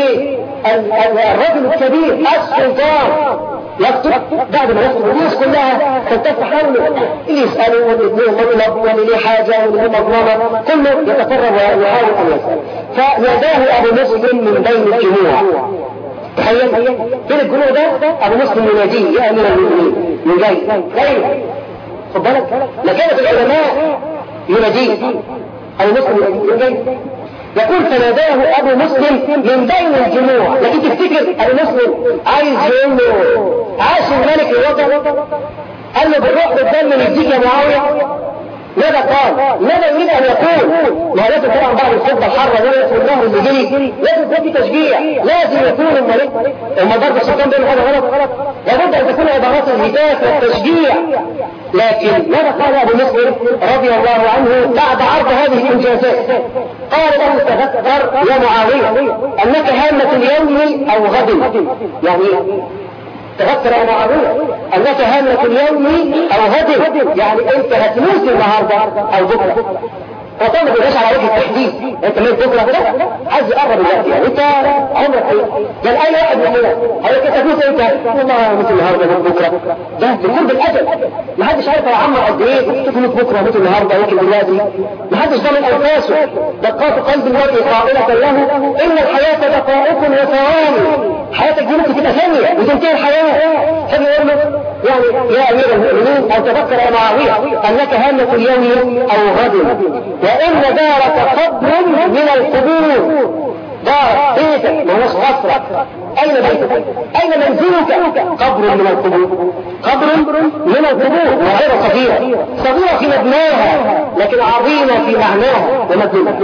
A: بالرجل الكبير السلطان يكتب بعد ما يكتب الناس كلها تلتف حوله، اللي يسألوا واللي مطلب واللي ليه حاجة واللي مظلمة كله يتقرب ويحاول أن يسأل. فناداه أبو مسلم من بين الجموع. تخيل بين الجموع ده أبو مسلم يناديه يا أمير المؤمنين من جاي خد بالك لكانت العلماء يناديه أبو مسلم من جاي. يقول فناداه أبو مسلم من بين الجموع. لكن تفتكر أبو مسلم عايز يقول له عاش الملك الوطن؟ قال له بالروح بالدم نديك يا معاوية؟ ماذا قال؟ ماذا يريد أن يقول؟ ما لازم طبعا بعد الخطبة الحرة ويقف النهر اللي جري لازم يكون في تشجيع، لازم يكون الملك وما ضرب السلطان بينه هذا غلط، لابد أن تكون عبارات الهتاف والتشجيع. لكن ماذا قال أبو مسلم رضي الله عنه بعد عرض هذه الإنجازات؟ قال له تذكر يا معاوية أنك هامة اليوم أو غد، يعني تذكر يا معاوية أنك هامة اليوم أو غد، يعني أنت هتموت النهاردة أو بكرة. فطبعا ما تقولش على وجه التحديد انت ميت بكره كده عايز يقرب الوقت، يعني انت عمرك ايه؟ ده اي واحد مننا هيك تموت انت والله موت النهارده موت بكره، ده بيكون بالاجل. ما حدش عارف يعمر قد ايه تموت بكره موت النهارده يمكن دلوقتي، ما حدش ضامن انفاسه. دقات قلب المرء قائله له ان الحياه دقائق وثواني، حياتك دي ممكن تبقى ثانيه وتنتهي الحياه. فبيقول له يعني يا امير المؤمنين او تذكر يا معاويه انك هامه اليوم او غد، وإن دارك قبر من القبور. دار بيتك ما هوش قصرك، أين بيتك؟ أين منزلك؟ قبر من القبور، قبر من القبور، وغير صغيرة، صغيرة في مبناها لكن عظيمة في معناها ومدنها.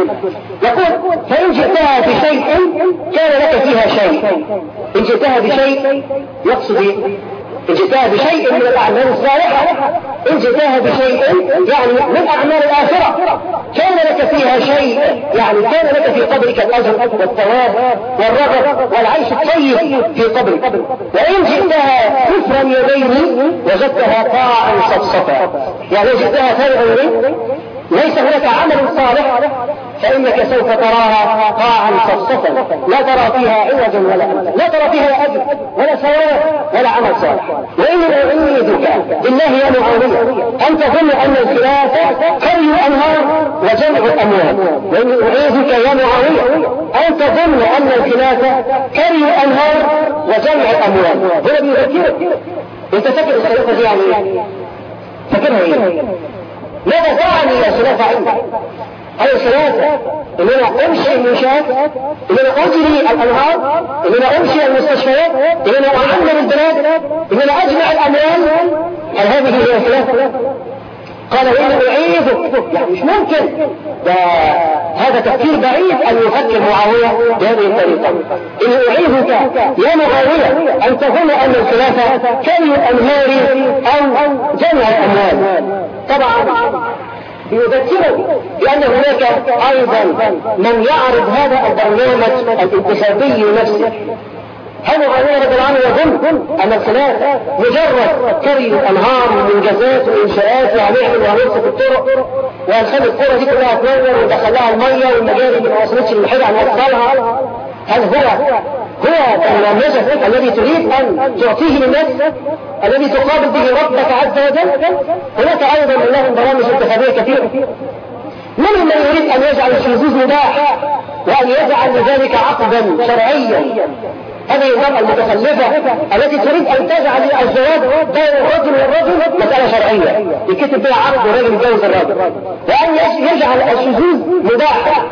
A: يقول فإن جئتها بشيء كان لك فيها شيء. إن جئتها بشيء يقصد إيه؟ إن جئتها بشيء من الأعمال الصالحة، إن جئتها بشيء يعني من أعمال الآخرة كان لك فيها شيء، يعني كان لك في قبرك الأجر والثواب والرغب والعيش الطيب في قبرك. وإن جئتها كفرا يدين وجدتها قاعا صفصفا، يعني جئتها فارغا يدين ليس هناك عمل صالح فإنك سوف تراها قاعا صفصفا لا ترى فيها عوجا ولا أملا، لا ترى فيها أجر ولا ثواب ولا عمل صالح. وإن أعيدك بالله يا معاوية أن تظن أن الخلافة كري أنهار وجمع الأموال. وإن أعيدك يا معاوية أن تظن أن الخلافة كري أنهار وجمع الأموال. هنا بيذكرك أنت فاكر الخلافة دي يعني إيه؟ فاكرها إيه؟ ماذا تعني يا خلافة عندك؟ هذه الخلافة إن أنا أمشي المنشآت، إن أنا أجري الأنهار، إن أنا أمشي المستشفيات، إن أنا أعمر البلاد، إن أنا أجمع الأموال. هل هذه هي الخلافة؟ قال وإن أعيذك، يعني مش ممكن، هذا تفكير بعيد أن يفكر معاوية بهذه الطريقة. إن أعيذك يا معاوية أن تظن أن الخلافة كري الأنهار أو جمع الأموال. طبعا يذكرك بأن هناك أيضا من يعرض هذا البرنامج الانتخابي نفسه. هل معاوية رضي الله عنه يظن أن الخلافة مجرد كري الأنهار والإنجازات والإنشاءات وهنعمل وهنمسك الطرق وهنخلي القرى دي كلها تنور وندخلها المية والمجاري اللي ما وصلتش للحرة هنوصلها؟ هل هو النموذج الذي تريد أن تعطيه للناس الذي تقابل به ربك عز وجل؟ هناك أيضا لهم برامج انتخابية كثيرة. من من يريد أن يجعل الشذوذ مباح وأن يجعل لذلك عقدا شرعيا؟ هذه المرأة المتخلفة التي تريد أن تجعل الزواج بين الرجل والرجل مسألة شرعية يكتب بها عقد والرجل يتجوز الرجل، وأن يجعل الشذوذ مباح لا أحد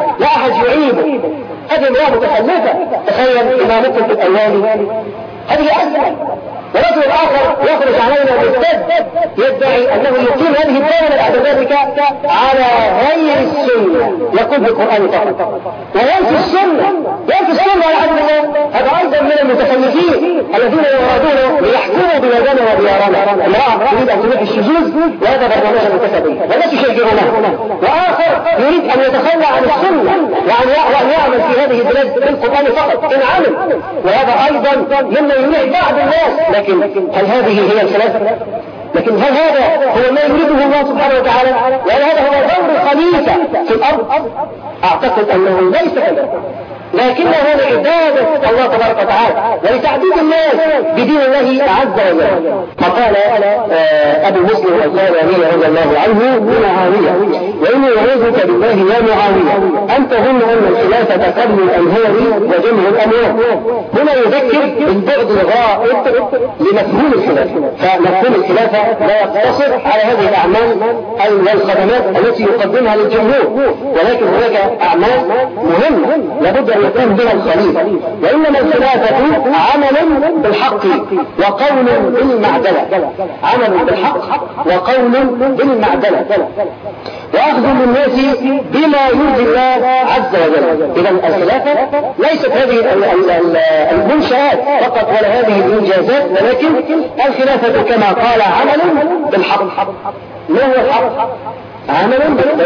A: قاعد يعيب. هذه امرأة متخلفة. تخيل إمامكم في الأيام هذه أزمة. ورجل آخر يخرج علينا بالسد يدعي أنه يقيم هذه الدولة بعد ذلك على غير السنة، يقول بالقرآن فقط وينفي السنة، ينفي السنة والعياذ بالله. هذا أيضا من المتخلفين الذين يرادون ليحكموا بلادنا وديارنا. امرأة تريد أن تروح الشذوذ وهذا برنامج مكتسب ولا تشجعونه، وآخر يريد أن يتخلى عن السنة وأن يعمل في هذه البلاد بالقرآن فقط إن عمل، وهذا أيضا مما يريد بعض الناس. لكن هل هذه هي الخلافة؟ لكن هل هذا هو ما يريده الله سبحانه وتعالى؟ وهل هذا هو دور الخليفة في الأرض؟ أعتقد أنه ليس كذلك، لكنه لعبادة الله تبارك وتعالى ولتعبيد الناس بدين الله عز وجل. فقال أبو مسلم الخولاني رضي الله عنه لمعاوية: وإني أعوذك بالله يا معاوية أن تظن أن الخلافة قبل الأنهار وجمع الأموال. هنا يذكر بالبعد الغائب لمفهوم الخلافة، فمفهوم الخلافة لا يقتصر على هذه الأعمال والخدمات التي يقدمها للجمهور، ولكن هناك أعمال مهمة لابد أن يقوم بها الخليفة. وإنما الخلافة عمل بالحق وقول بالمعدلة، عمل بالحق وقول بالمعدلة، وأخذ الناس بما يرضي الله عز وجل. إذا الخلافة ليست هذه المنشآت فقط ولا هذه الإنجازات، ولكن الخلافة كما قال عمل بالحق. ما هو الحق؟ عمل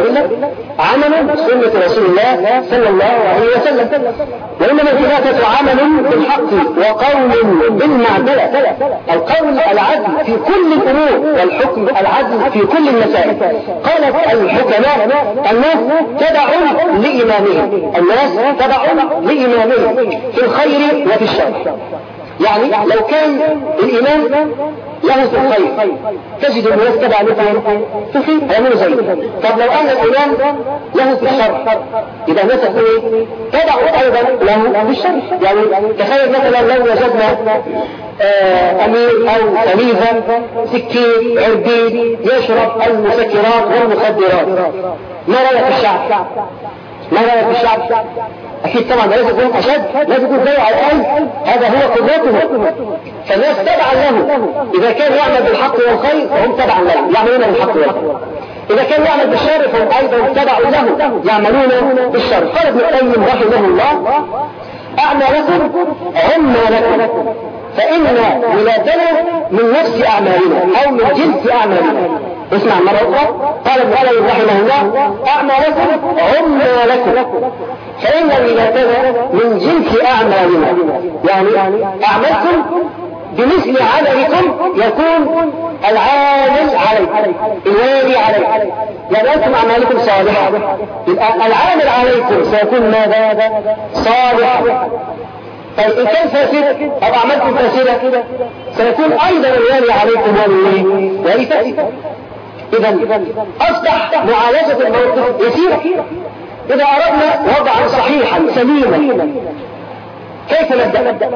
A: عمل سنة رسول الله صلى الله عليه وسلم. وإنما الخلافة عمل بالحق وقول بالمعدلة، القول العدل في كل الأمور والحكم العدل في كل المسائل. قالت الحكماء: الناس تبع لإمامهم، الناس تبع لإمامهم في الخير وفي الشر. يعني لو كان الإمام له في الخير تجد الناس تبع له في الخير يعملوا زيه. طب لو أن الإمام له في الشر إذا الناس تقول تبع أيضا له في الشر. يعني تخيل مثلا لو وجدنا أمير أو خليفة سكين عربي يشرب المسكرات والمخدرات، ما رأيك الشعب؟ ما رأيك الشعب؟ أكيد طبعا لازم يكون أشد، لازم يكون زيه على الأقل، هذا هو قدرته. فالناس تبعا له، إذا كان يعمل بالحق والخير فهم تبعا له يعملون بالحق والخير، إذا كان يعمل بالشر فهم أيضا تبعا له يعملون بالشر. قال ابن القيم رحمه الله: أعمالكم عما لكم، فإن ولادنا من نفس أعمالنا أو من جنس أعمالنا. اسمع مرة أخرى، قال ابن القيم رحمه الله: أعمالكم عما لكم، فإن ولادنا من جنس أعمالنا. يعني أعمالكم بمثل عملكم يكون العامل عليكم، الوالي عليكم. يعني أنتم أعمالكم صالحة، العامل عليكم سيكون ماذا؟ صالح. طيب إن كان فاسد أو أعمالكم فاسدة سيكون أيضا الوالي عليكم والي فاسد. إذا أصبح معالجة الموقف يسيرة. إذا أردنا وضعا صحيحا سليما كيف نبدأ؟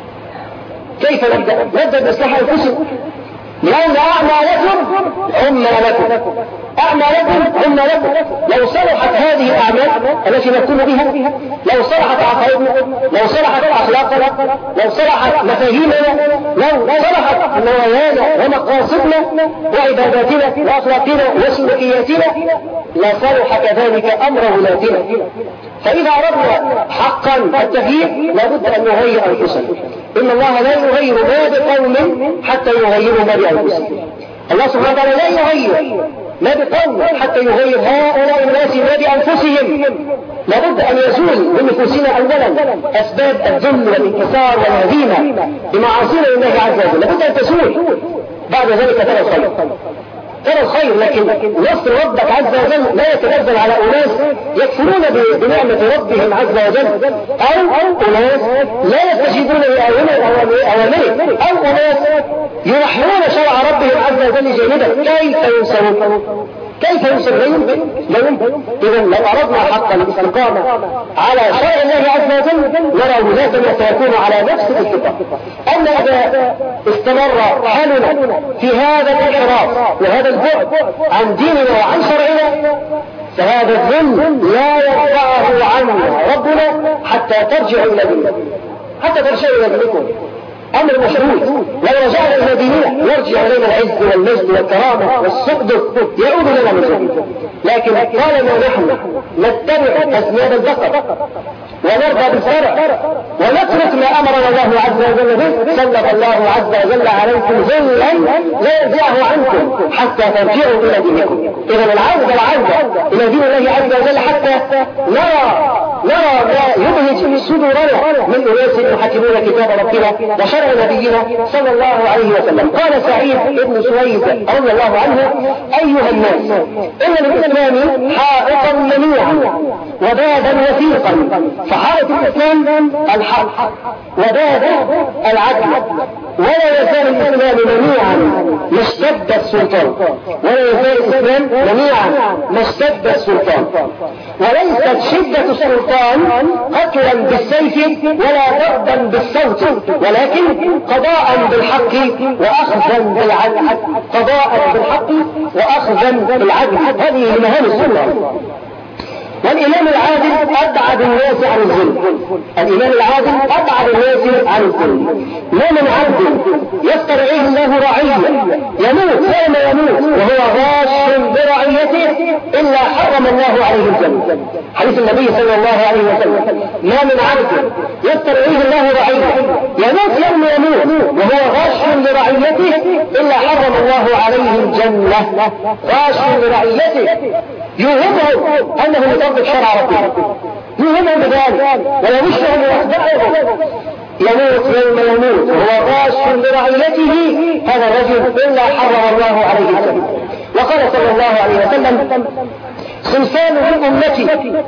A: نبدأ بإصلاح أنفسنا، لأن أعمالكم عما لكم، أعمالكم عما لكم. لو صلحت هذه الأعمال التي نقوم بها، لو صلحت عقائدنا، لو صلحت أخلاقنا، لو صلحت مفاهيمنا، لو صلحت نوايانا ومقاصدنا وعباداتنا وأخلاقنا وسلوكياتنا، لصلح كذلك أمر ولادنا. فإذا أردنا حقا التغيير لابد أن نغير أنفسنا. إن الله لا يغير ما بقوم حتى يغيروا ما بأنفسهم. الله سبحانه وتعالى لا يغير ما بقوم حتى يغير هؤلاء الناس ما بأنفسهم. لابد أن يزول بنفوسنا أولا أسباب الذل والانكسار والهزيمة بمعاصينا لله عز وجل، لابد أن تزول. بعد ذلك ترى الخير، لكن نصر ربك عز وجل لا يتنزل على أناس يكفرون بنعمة ربهم عز وجل، أو أناس لا يستجيبون لأوامره، أو أناس ينحرون شرع ربهم عز وجل جانبا. كيف ينصرون؟ لا يمكن. إذا لو أردنا حقا الاستقامة على شرع الله عز وجل نرى ولاة سيكون على نفس الاتفاق. أما إذا استمر حالنا في هذا الانحراف وهذا البعد عن ديننا وعن شرعنا فهذا الذل لا يرفعه عنا ربنا حتى ترجعوا إلى دينكم، حتى ترجعوا إلى دينكم. أمر مشروط. لو رجعنا إلى ديننا يرجع إلينا العز والمجد والكرامة والصدق، يعود لنا من جديد. لكن طالما نحن نتبع أذناب البقر ونرضى بالفرع ونترك ما أمرنا الله عز وجل به، سلط الله عز وجل عليكم ذلا لا يرجعه عنكم حتى ترجعوا إلى دينكم. إذا العودة إلى دين الله عز وجل حتى نرى ما يبهج صدورنا من أناس يحكمون كتاب ربنا وشرع نبينا صلى الله عليه وسلم. قال سعيد بن سويد رضي الله عنه: أيها الناس، إن للإسلام حائطا منيعا وبابا وثيقا، فحائط الإسلام الحق وباب العدل، ولا يزال الإسلام منيعا ما اشتد السلطان، ولا يزال الإسلام منيعا ما اشتد السلطان. وليست شدة السلطان قتلا بالسيف ولا ضربا بالصوت، ولكن قضاء بالحق وأخذا بالعدل، قضاء بالحق وأخذا بالعدل. هذه مهام السلطان. والإمام العادل أبعد الناس عن الظلم، الإمام العادل أبعد الناس عن الظلم. ما من عبد يسترعيه الله رعية يموت فيما يموت وهو غاش برعيته إلا حرم الله عليه الجنة. حديث النبي صلى الله عليه وسلم: ما من عبد يسترعيه الله رعية يموت يوم يموت وهو غاش برعيته إلا حرم الله عليه الجنة. غاش برعيته يوهمه أنه يطبق شرع ربه، يوهمه بذلك ويمشهم ويخدعهم، يموت يوم يموت وهو غاش برعيته، هذا الرجل إلا حرم الله عليه الجنة. وقال صلى الله عليه وسلم: صنفان من أمتي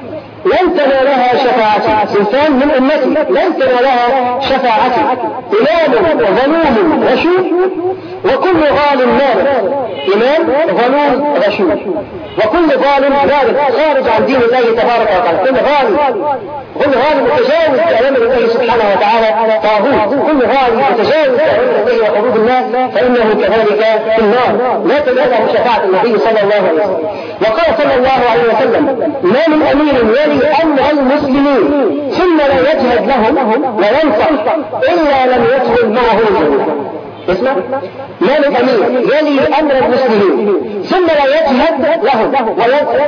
A: لن تنالها شفاعتي، صنفان من أمتي لن تنالها شفاعتي: إمام ظلوم غشوم وكل ظالم مارق. إمام ظلوم غشوم وكل ظالم مارق، خارج عن دين الله تبارك وتعالى. كل ظالم متجاوز بأوامر الله سبحانه وتعالى طاغوت، كل ظالم متجاوز بأوامر الله وحدود الله فإنه كذلك في النار، لا تناله شفاعة النبي صلى الله عليه وسلم. وقال صلى الله عليه وسلم: ما من أمير يلي أمر المسلمين ثم لا يجهد لهم وينصح إلا لم يدخل معه الجنة. اسمع: ما من أمير يلي أمر المسلمين ثم لا يجهد لهم وينصح،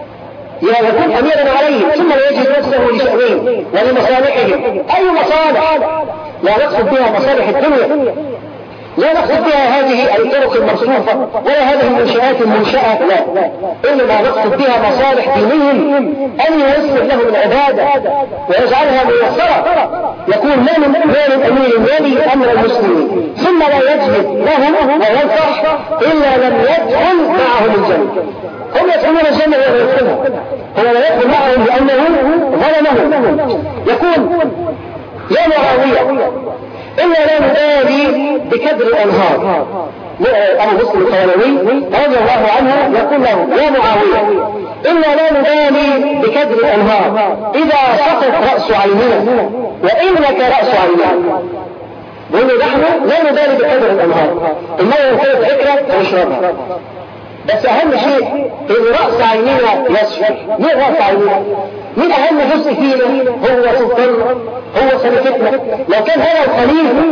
A: يكون أميرا عليهم ثم لا يجهد نفسه لشأنهم ولمصالحهم. أي مصالح؟ لا نقصد بها مصالح الدنيا، لا نقصد بها هذه الطرق المرصوفة ولا هذه المنشآت المنشأة، لا، إنما نقصد بها مصالح دينهم، أن ييسر لهم العبادة ويجعلها ميسرة. يكون ما من أمير يلي أمر المسلمين ثم لا يجهد لهم وينصح إلا لم يدخل معهم الجنة. هم يدخلون الجنة ولا يدخلها، هو لا يدخل معهم لأنه ظلمهم. يكون: يا معاوية إلا لا نبالي بكدر الأنهار. أبو مسلم الخولاني رضي الله عنه يقول له: يا معاوية إلا لا نبالي بكدر الأنهار إذا سقط رأس عيننا وإنك رأس عيننا. بقول نحن لا نبالي بكدر الأنهار، المية كانت فكرة ونشربها، بس أهم شيء إن رأس عيننا يصفر. مين رأس عيننا؟ مين أهم جزء فينا؟ هو سلطان، هو خليفتنا. لو كان هذا الخليل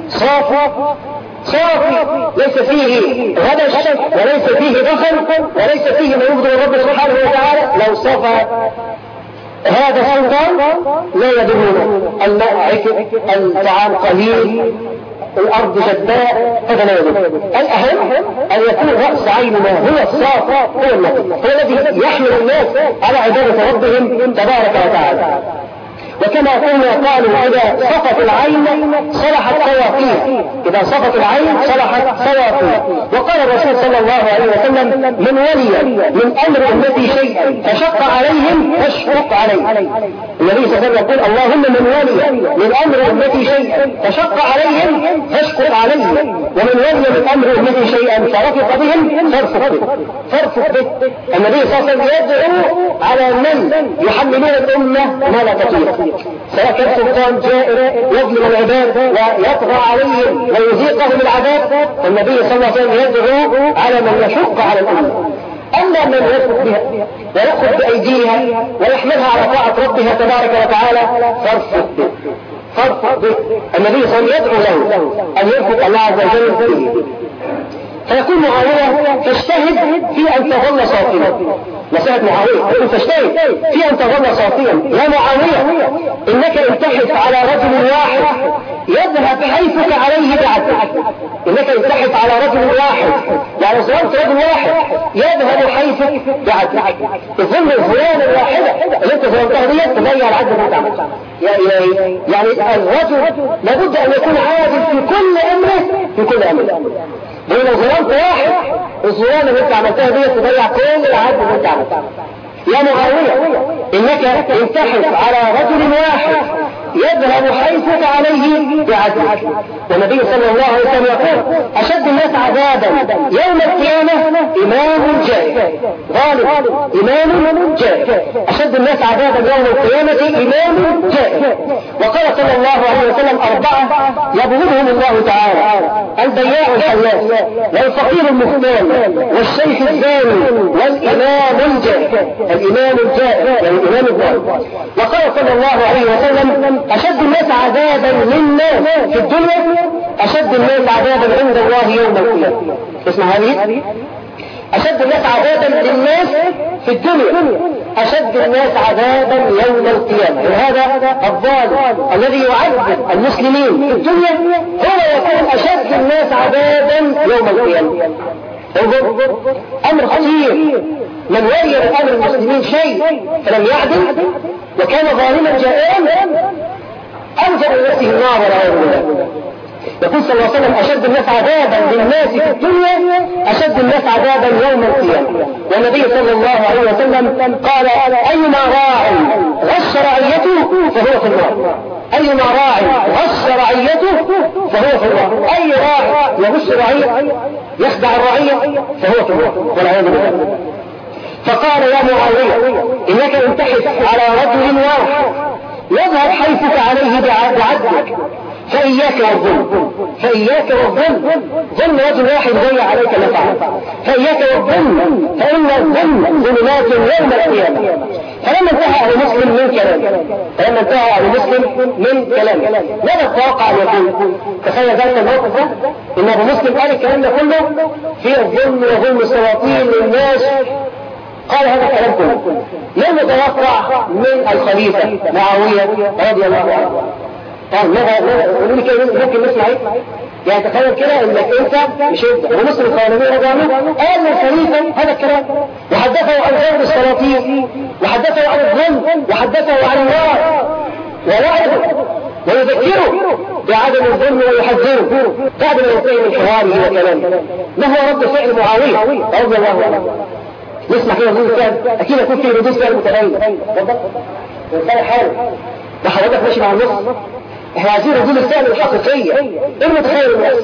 A: صافي ليس فيه غدش وليس فيه دخل وليس فيه ما يغضب الرب سبحانه وتعالى، لو صفى هذا السلطان لا يدرنا. الماء عكر، الطعام قليل، الأرض جداء، هذا لا يدرنا. الأهم أن يكون رأس عيننا هو الصافى، هو النبي، هو الذي يحمل الناس على عبادة ربهم تبارك وتعالى. وكما قلنا قالوا: إذا صفت العين صلحت سواقيها، إذا صفت العين صلحت سواقيها. وقال الرسول صلى الله عليه وسلم: من ولي من أمر أمتي شيئا فشق عليهم فاشفق عليه. النبي صلى الله عليه وسلم يقول: اللهم من ولي من أمر أمتي شيئا فشق عليهم فاشفق عليه، ومن ولي من أمر أمتي شيئا فرفق بهم فارفق به. النبي صلى الله عليه وسلم يدعو على من يحملون الأمة ما لا تطيق، سواء كان سلطان جائر يظلم العباد ويطغى عليهم ويذيقهم العذاب، النبي صلى الله عليه وسلم يدعو على من يشق على الأمة. أما من يثق بها ويأخذ بأيديها ويحملها على طاعة ربها تبارك وتعالى فارفق به. النبي صلى الله عليه وسلم يدعو له أن يرفق الله عز وجل به. فيقول معاوية فاجتهد في أن تظل صافيا. مسألة معاوية يقول فاجتهد في أن تظل صافيا. يا معاوية إنك إن تحف على رجل واحد يذهب حيفك عليه بعدك. إنك إن تحف على رجل واحد يعني ظلمت رجل واحد يذهب حيفك بعدك. الظلم الفلانة الواحدة اللي أنت ظلمتها دي تضيع العدل بتاعك. يا إلهي يعني الرجل لابد أن يكون عادل في كل أمره. لو ظلمت واحد الظلام اللي انت عملتها دي تضيع كل العدل اللي انت عملتها. يا معاوية انك ان تحف على رجل واحد يذهب حيثك عليه بعدلك. والنبي صلى الله عليه وسلم يقول اشد الناس عذابا يوم القيامة امام جائر غالب امام جائر. اشد الناس عذابا يوم القيامة امام جائر. وقال صلى الله عليه وسلم 4 يبغضهم الله تعالى: البياع الحلاف والفقير المختال والشيخ الزاني والامام الجائر. الامام الجائر يعني الامام الظالم. وقال صلى الله عليه وسلم أشد الناس عذابا للناس في الدنيا أشد الناس عذابا عند الله يوم القيامة. اسمع هذه أشد الناس عذابا للناس في الدنيا أشد الناس عذابا يوم القيامة. وهذا الظالم الذي يعذب المسلمين في الدنيا هو يكون أشد الناس عذابا يوم القيامة. أمر خطير. من ولي بأمر المسلمين شيء فلم يعدل وكان ظالما جائعا أنزل نفسه النار والعياذ بالله. يقول صلى الله عليه وسلم أشد الناس عذابا للناس في الدنيا أشد الناس عذابا يوم القيامة. والنبي صلى الله عليه وسلم قال أيما راع غش رعيته فهو في النار. أيما راع غش رعيته فهو في النار. أي راع يغش رعية يخدع الرعية فهو في النار والعياذ بالله. فقال يا معاوية إنك إن تحف على رجل واحد يذهب حيفك عليه بعدلك فإياك والظلم. ظلم رجل واحد ضيع عليك نفعه. فإياك والظلم فإن الظلم ظلمات يوم القيامة. فلما انتهى أهل مسلم من كلامه ماذا تتوقع أن يكون؟ تخيل ذلك الموقف ده إن أبو مسلم قال الكلام ده كله في الظلم وظلم السلاطين للناس. قال هذا الكلام كله. لم يتوقع من الخليفة معاوية رضي الله عنه. قولوا لي كده ممكن نسمع ايه؟ يعني تخيل كده انك انت مش انت ومسلم القانونية رضي الله عنه قال للخليفة هذا الكلام وحدثه عن ضرب السلاطين وحدثه عن الظلم وحدثه عن النار ووعده ويذكره بعدم الظلم ويحذره بعد ما ينتهي من حواره وكلامه. ما هو رد فعل معاوية رضي الله عنه؟ نسمع كده ردود الفعل. اكيد يكون في ردود فعل متغير. الانسان حاول ده حضرتك ماشي مع النص. احنا عايزين ردود الفعل الحقيقيه. ايه المتخيل الناس؟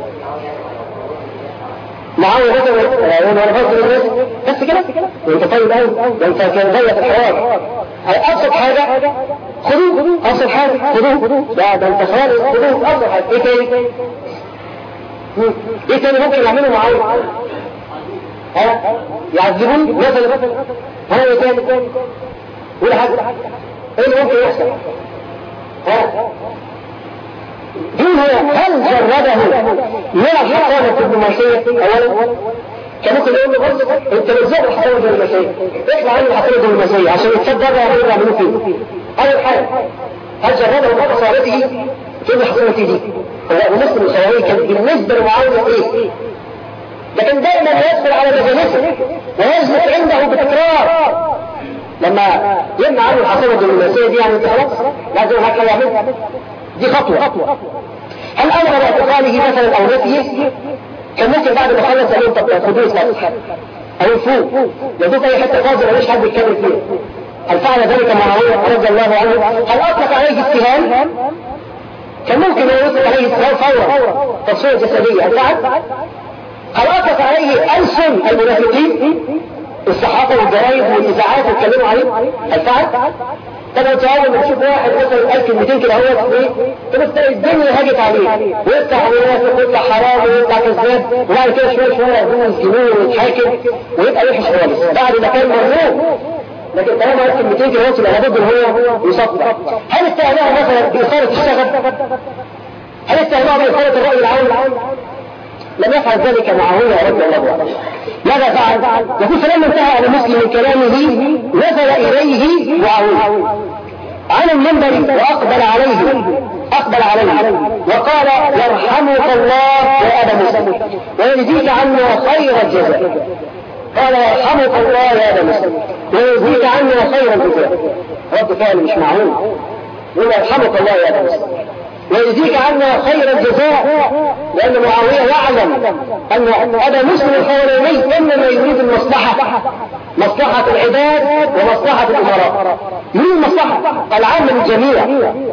A: معاوية مثلا وانا بفضل الناس بس كده وانت طيب قوي وانت كان ضيق الحوار. ابسط حاجه خذوه. ابسط حاجه خذوه. ده انت خالص خذوه. ابسط حاجه ايه تاني؟ ايه تاني ممكن يعمله معاوية؟ يعذبون مثلا ايه تاني؟ ولا حاجه. ايه اللي ممكن يحصل؟ هل جرده من الحصانة الدبلوماسية اولا؟ كان ممكن يقول له بص انت بتزق الحصانة الدبلوماسية اطلع عن الحصانة الدبلوماسية عشان يتصدر بقى يعملوا فيه. اول حاجه هل جرده من حصانته في الحصانة دي؟ هو ابو مسلم الخواري كان بالنسبه لمعاوية ايه؟ لكن دائما يدخل على مجالسه ويجلس عنده بتكرار لما يمنع عنه الحصانة الدبلوماسية دي. يعني انت خلاص لازم هكذا يعملها. دي خطوة. هل أمر باعتقاله مثلا أو نفيه؟ كان ممكن بعد ما خلص قالوا طب خدوه اسمه أو يفوق يدوك أي حتة فاضية ماليش حد يتكلم فيها. هل فعل ذلك معاوية رضي الله عنه؟ هل أطلق عليه اتهام؟ كان ممكن يطلق عليه اتهام فورا تصوير جسدية. هل فعل؟ هل أطلق عليه ألسن المنافقين؟ الصحافة والجرايد والإذاعات يتكلموا عليه؟ هل فعل؟ طب انت اول ما تشوف واحد مثلا قال كلمتين كده هو ايه؟ تبص تلاقي الدنيا هاجت عليه ويفتح منافق ويفتح حرام ويفتح كذاب وبعد كده شويه يقوم يسجنوه ويتحاكم ويبقى وحش خالص بعد ما كان مرغوب. لكن طالما قال كلمتين كده هو لابد ان هو يصفى. هل استهلاها مثلا بإثارة الشغب؟ هل استهلاها بإثارة الرأي العام؟ لم يفعل ذلك معه يا رب الله. ماذا فعل؟ يقول فلما انتهى على مسلم من كلامه نزل إليه معاوية على المنبر وأقبل عليه وقال يرحمك الله يا أبا موسى ويجزيك عنا خير الجزاء. قال يرحمك الله يا أبا موسى ويجزيك عنا خير الجزاء. رد فعل مش معقول. يقول يرحمك الله يا أبا موسى ويجزيك عنا خير الجزاء، لأن معاوية يعلم أن أبا مسلم الحواري إنما يريد المصلحة، مصلحة العباد ومصلحة الأمراء. من المصلحة العامة للجميع.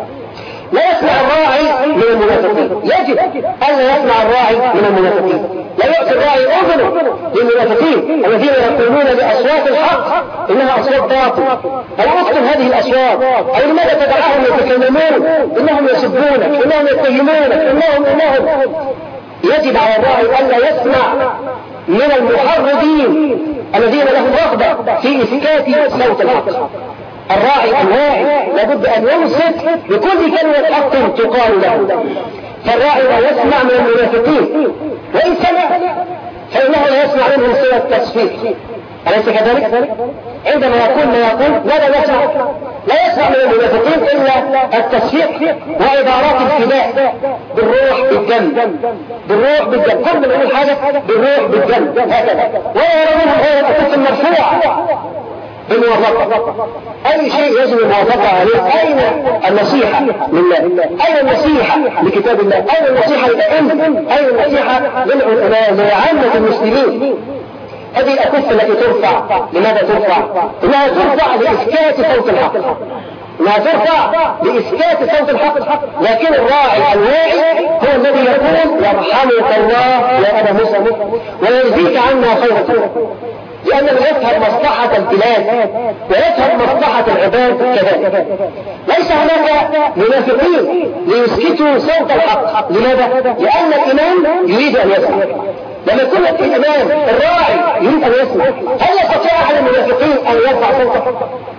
A: لا يسمع الراعي من المنافقين، يجب ألا يسمع الراعي من المنافقين. لا يؤتي الراعي أذنه للمنافقين الذين يقولون بأصوات الحق إنها أصوات باطل. ألا أكتب هذه الأصوات؟ أو لماذا تدعهم يتكلمون؟ إنهم يسبونك، إنهم يتهمونك، إنهم. يجب على الراعي ألا يسمع من المحرضين الذين لهم رغبة في إسكات صوت الحق. الراعي الواعي لابد أن يمسك بكل كلمة حق تقال له. فالراعي لا يسمع من المنافقين، وإن سمع فإنه لا يسمع منهم سوى التصفيق. أليس كذلك؟ عندما يقول ما يقول ماذا يسمع؟ لا يسمع من المنافقين إلا التصفيق وعبارات الفداء بالروح بالدم، بالروح بالدم. كل من يقول حاجة بالروح بالدم هكذا، ولا يرى منهم غير الأساس المرفوع بالموافقة. أي شيء يجب الموافقة عليه. أين النصيحة لله؟ أين النصيحة لكتاب الله؟ أين النصيحة للأئمة؟ أين النصيحة لعامة المسلمين؟ هذه الأكف التي ترفع، لماذا ترفع؟ إنها ترفع لإسكات صوت الحق، لا ترفع لإسكات صوت الحق. لكن الراعي الواعي هو الذي يقول يرحمك الله يا أبا موسى ويجزيك عنا خير الخير، لأنه يفهم مصلحة البلاد ويفهم مصلحة العباد كذلك. ليس هناك منافقين ليسكتوا صوت الحق. لماذا؟ لأن الإمام يريد أن يسمع. لما يكون الإمام الراعي يريد أن يسمع، هل يستطيع أحد المنافقين أن يرفع صوته؟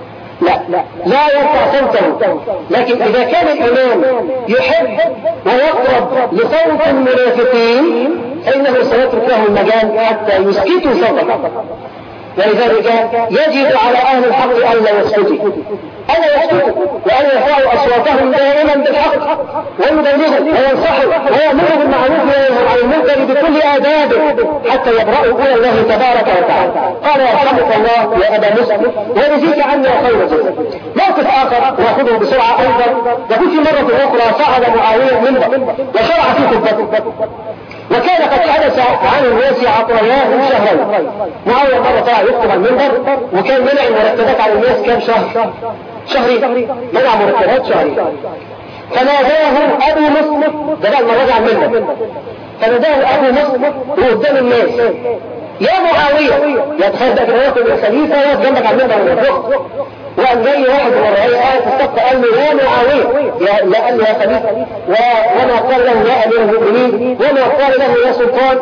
A: لا يرفع صوته. لكن إذا كان الإمام يحب ويقرب لصوت المنافقين فإنه سيترك له المجال حتى يسكتوا صوته. ولذلك يجب على أهل الحق ألا يسكتوا وأن يرفعوا أصواتهم دائما بالحق ويبلغوا وينصحوا ويأمروا بالمعروف وينهوا عن المنكر بكل آدابه حتى يبرأوا إلى الله تبارك وتعالى. قال يرحمك الله يا أبا موسى ويجزيك عنا خير الجزاء. موقف آخر نأخذه بسرعة أيضا. يقول في مرة أخرى صعد معاوية منبر وشرع في خطبته، وكان قد حدث عن الناس عطاياه شهرين. معاوية مرة طلع يخطب على المنبر وكان منع المرتبات على الناس كم شهرين، منع مرتبات شهرين. فناداه أبو مسلم، ده لما رجع المنبر، فناداه أبو مسلم وقدام الناس يا معاوية، يتخيل ده كده ياخد الخليفة يقف جنبك على المنبر ويخطب. وقام جاي واحد من الرعاية قاعد في الصف قال له يا معاوية، لا قال له يا خليفة، وما قال له يا أمير المؤمنين، وما قال له يا سلطان،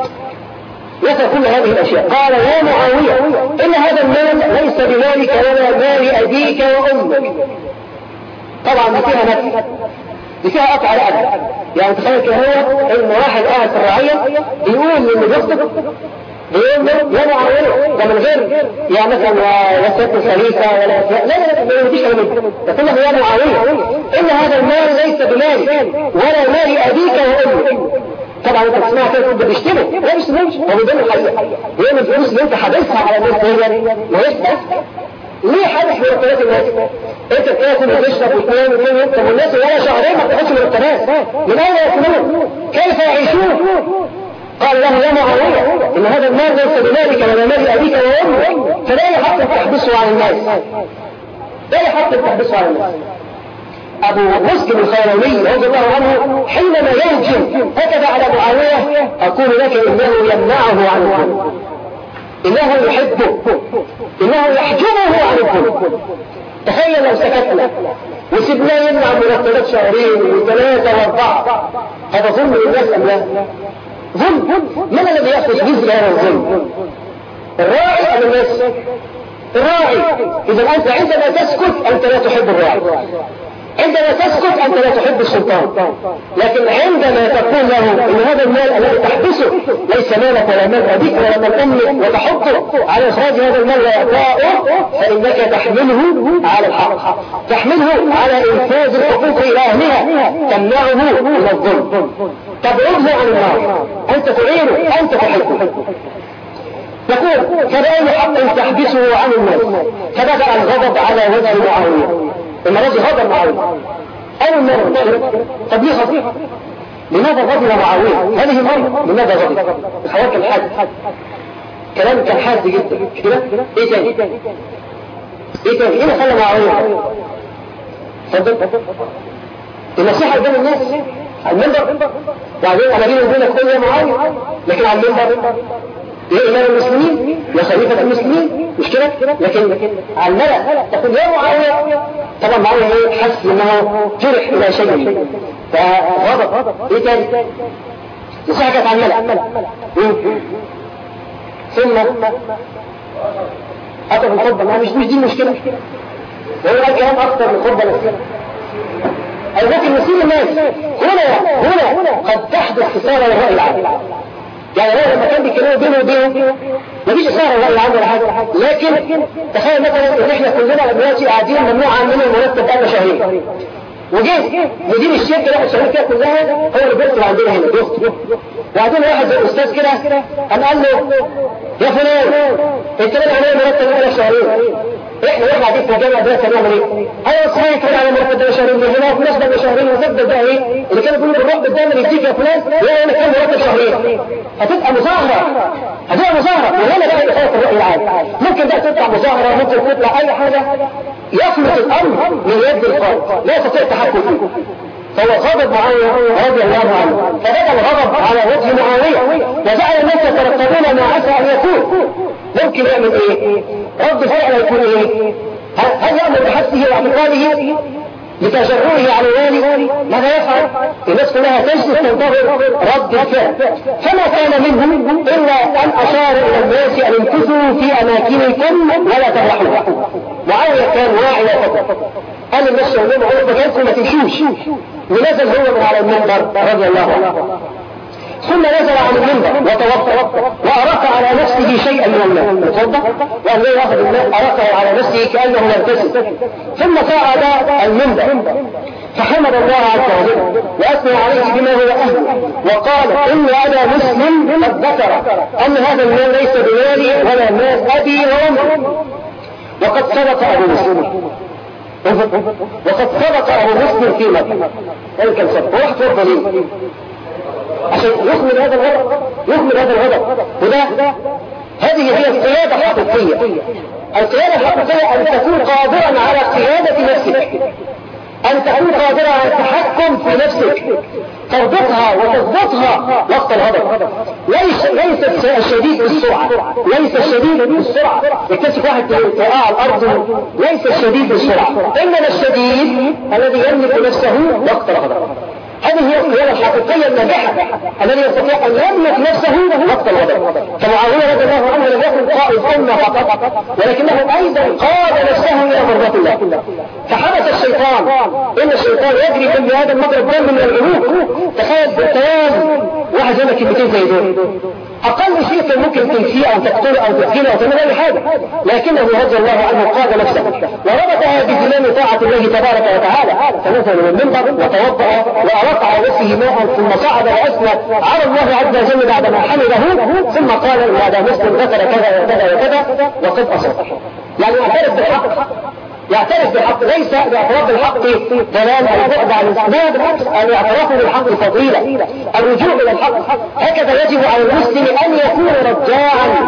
A: نسى كل هذه الأشياء. قال يا معاوية إن هذا المال ليس بمالك ولا مال أبيك وأمك. طبعا دي فيها نفي، دي فيها قطع الأدب. يعني تخيل كده هو إن واحد قاعد في الرعية بيقول إنه بيخطب بيقول له يا معاوية، ده من غير يعني مثلا يا سيادة الخليفة ولا لا يوديش على منه، يقول له يا معاوية إن هذا المال ليس بمالك ولا مال أبيك وأمك. طبعا انت تسمعها كده تقول ده بيشتمه، لا مش هو بيدل الحقيقة. بيقول الفلوس اللي انت حابسها على الناس دي ما هيش بس. ليه حابس مرتبات الناس؟ انت بتاكل وتشرب وتنام وتنام والناس ولا شهرين ما بتاخدش مرتبات. من اين ياكلون؟ كيف يعيشون؟ قال له يا معاوية ان هذا المال ليس بمالك ولا مال ابيك وامك، فلا يحق تحبسه عن الناس، لا يحق تحبسه عن الناس. أبو مسلم الخيروني رضي الله عنه حينما يهجم هكذا على معاوية أقول لك إنه يمنعه عن الظلم. إنه يحبه، إنه يحجبه عن الظلم. تخيل لو سكتنا وسبناه يمنع مرتبات شهرين وثلاثة واربعة، هذا ظلم للناس أم لا؟ ظلم. من الذي يأخذ مثل هذا الظلم؟ الراعي أم الناس؟ الراعي. إذا أنت عندما تسكت أنت لا تحب الراعي، عندما تسكت أنت لا تحب السلطان. لكن عندما تقول له إن هذا المال الذي تحبسه ليس مالك ولا مال أبيك ولا مال أمك وتحطه على إخراج هذا المال وإعطائه، فإنك تحمله على الحق، تحمله على إنفاذ الحقوق إلى أهلها، تمنعه من الظلم، تبعده عن النار، أنت تعينه، أنت تحبه. يقول كبأي حق تحبسه عن الناس، فبدأ الغضب على وجه معاوية. المرضي غضب معاوية أول مرة. طب ليه غضب؟ لماذا غضب معاوية؟ هذه مرة لماذا غضب؟ الحوار كان حاد، كلام كان حاد جدا كده. ايه تاني؟ ايه تاني؟ ايه اللي خلى معاوية؟ صدق النصيحة قدام الناس على المنبر، وبعدين انا بيني وبينك قول يا معاوية، لكن على المنبر يا إمام المسلمين يا خليفة المسلمين، مش كده؟ لكن على الملأ تقول يا معاوية. طبعا معاوية حس انه جرح الى شيء فغضب. ايه تاني؟ نصيحة كانت على الملأ. ثم أتى بالخطبة، ما مش دي المشكلة، وهو قال كلام أكثر من خطبة نفسها. أي ممكن نسيب الناس هنا قد تحدث خسارة للرأي العام. يعني هو لما كان بيتكلموا بينه وبينه مفيش إشارة الرأي العام ولا حاجة، لكن تخيل مثلا إن إحنا كلنا دلوقتي قاعدين ممنوع عننا المرتب بقالنا شهرين، وجيت مدير الشركة اللي شغال فيها كلها هو اللي بيكتب عندنا هنا بيكتب، وبعدين واحد زي الأستاذ كده قام قال له يا فلان أنت ليه عليا مرتب بقالنا شهرين؟ احنا واحنا قاعدين في الجامعه دلوقتي هنعمل ايه؟ ايوه صحيح كده على مرتب بقى شهرين، هنا في ناس بقى شهرين، وتفضل بقى ايه اللي كانوا بيقولوا بالروح بالدم يديك يا فلان، لا انا كان مرتب شهرين. هتبقى مظاهره، وهنا بقى يخالف الراي العام. ممكن بقى تطلع مظاهره، ممكن تطلع اي حاجه يخلص الامر من يد القائد، لا يستطيع التحكم فيه. فهو غضب معاوية رضي الله عنه، فبدأ الغضب على وجه معاوية، وجعل الناس يترقبون ما عسى أن يكون. ممكن يعمل ايه؟ رد فعل يكون ايه؟ هل يأمر بحثه واعتقاله لتجرؤه على الوالي؟ ماذا يفعل؟ الناس كلها تجلس تنتظر رد الفعل، فما كان منهم إلا أن أشار إلى الناس أن امكثوا في أماكنكم ولا تبرحوا. معاوية كان واعي فقط، قال الناس يقولون عرض مكانكم ما تمشوش، ونزل هو من على المنبر رضي الله عنه، ثم نزل عن المنبر وتوضأ وأرق على نفسه شيئا من الماء، توضأ وأن لا يأخذ الماء، أرقه على نفسه كأنه يغتسل، ثم صعد المنبر فحمد الله عز وجل وأثنى عليه بما هو أهله، وقال إن أبا مسلم قد ذكر أن هذا المال ليس بمالي ولا مال أبي وأمي، وقد صدق أبو مسلم، وقد صدق أبو مسلم في مكة. ذلك الصدق وراح توضى ليه؟ عشان يخمد هذا الغضب. وده هذه هي القيادة الحقيقية. القيادة الحقيقية أن تكون قادرا على قيادة نفسك، أن تكون قادرا على التحكم في نفسك، تربطها وتضبطها وقت الغضب. ليس الشديد بالسرعة، يكتشف واحد توقع على الأرض، ليس الشديد بالسرعة، إنما الشديد الذي يملك نفسه وقت الغضب. هذه هي القيادة الحقيقية الناجحة الذي يستطيع أن يملك نفسه وقت الغضب. فمعاوية رضي الله عنه لم يكن قائد أمة فقط، ولكنه أيضا قاد نفسه إلى مرضات الله. فحبس الشيطان، إن الشيطان يجري كل هذا المضرب دم من العروق. تخيل بالتوازن واحد زي كلمتين زي دول، أقل شيء كان ممكن تنسيه أو تقتله أو تسجنه أو تعمل أي حاجة، لكنه رضي الله عنه قاد نفسه وربطها بزمام طاعة الله تبارك وتعالى، فنزل من المنبر وتوضأ وأرق على نفسه ماء، ثم صعد وأثنى على الله عز وجل بعدما حمده، ثم قال إن هذا مسلم ذكر كذا وكذا وكذا وقد أصاب. يعني يعترف بالحق، ليس الاعتراف بالحق ضلال او بعد عن الاسلام، بالعكس الاعتراف بالحق فضيله، الرجوع الى الحق. هكذا يجب على المسلم ان يكون رجاعا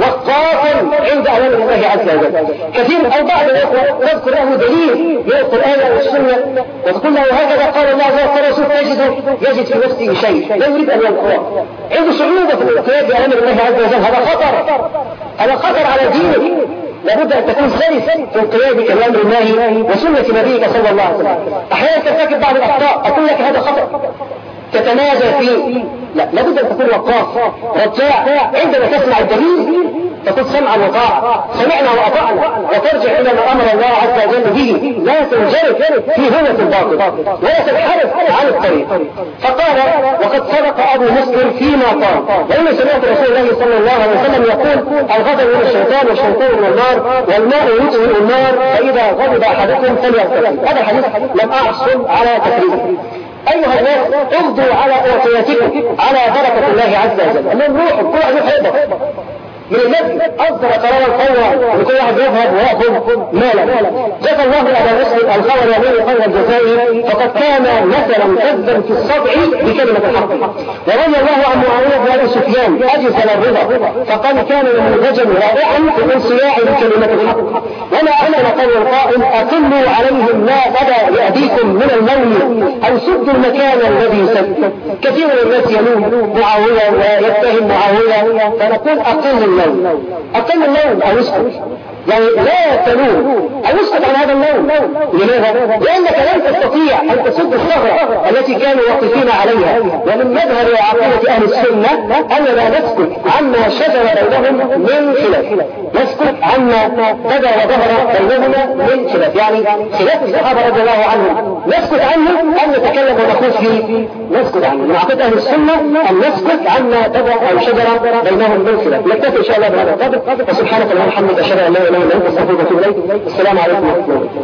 A: وقاف عند أوامر الله عز وجل. كثير أو بعض الأخوة تذكر له دليل من القرآن أو السنة وتقول له هكذا قال الله عز وجل يجد في نفسه شيء لا يريد أن يلقاه، عنده صعوبة في الانقياد بأوامر الله عز وجل. هذا خطر على دينه. لابد أن تكون سلس في انقيادك بأمر الله وسنة نبيك صلى الله عليه وسلم. أحيانا ترتكب بعض الأخطاء أقول لك هذا خطأ تتنازع فيه، لا، لابد أن تكون وقاف رجاع عندما تسمع الدليل تكون سمعا وطاعة، سمعنا وأطعنا، وترجع إلى ما أمر الله عز وجل به، لا تنجرف في هوة الباطل ولا تنحرف عن الطريق. فقال وقد سبق أبو مسلم فيما قال وإن سمعت رسول الله صلى الله عليه وسلم يقول الغضب من الشيطان والشيطان من النار والماء يطفئ النار فإذا غضب أحدكم فليغتسل. هذا الحديث لم أحصل على تكريمه. أيها الناس اغضوا على أعطيتكم على بركة الله عز وجل. المهم روح حيبة من الذي أصدر قرارا قوى لكل واحد يذهب ويأخذ مالا. جزى الله أبا مسلم الخولاني قول الجزائي فقد كان مثلا كذا في الصدع بكلمة الحق. ورضي الله عن معاوية بن أبي سفيان أجزل الرضا فقال كان نموذجا رائعا في الانصياع بكلمة الحق. وما أحسن قول القائل أقلوا عليهم ما بدا يأتيكم من اللون أو سدوا المكان الذي سد. كثير من الناس يلوم معاوية ويتهم معاوية فنقول أقل اللون أو اسكت، يعني لا تلوم أو اسكت عن هذا اللون. لماذا؟ لأنك لن تستطيع أن تسد الثغرة التي كانوا واقفين عليها. ومن مذهب وعقيدة أهل السنة أننا نسكت عما شجر بينهم من خلاف، نسكت عما بدا وظهر بينهما من خلاف، يعني خلاف الصحابة رضي الله عنهم نسكت عنه أن نتكلم ونخوض فيه نسكت عنه. من عقيدة أهل السنة أن نسكت عما بدا أو شجر بينهم من خلاف. نكتفي إن شاء الله بهذا القدر وسبحانك اللهم وبحمدك أشهد أن لا إله إلا أنت أستغفرك وأتوب إليك. السلام عليكم ورحمة الله.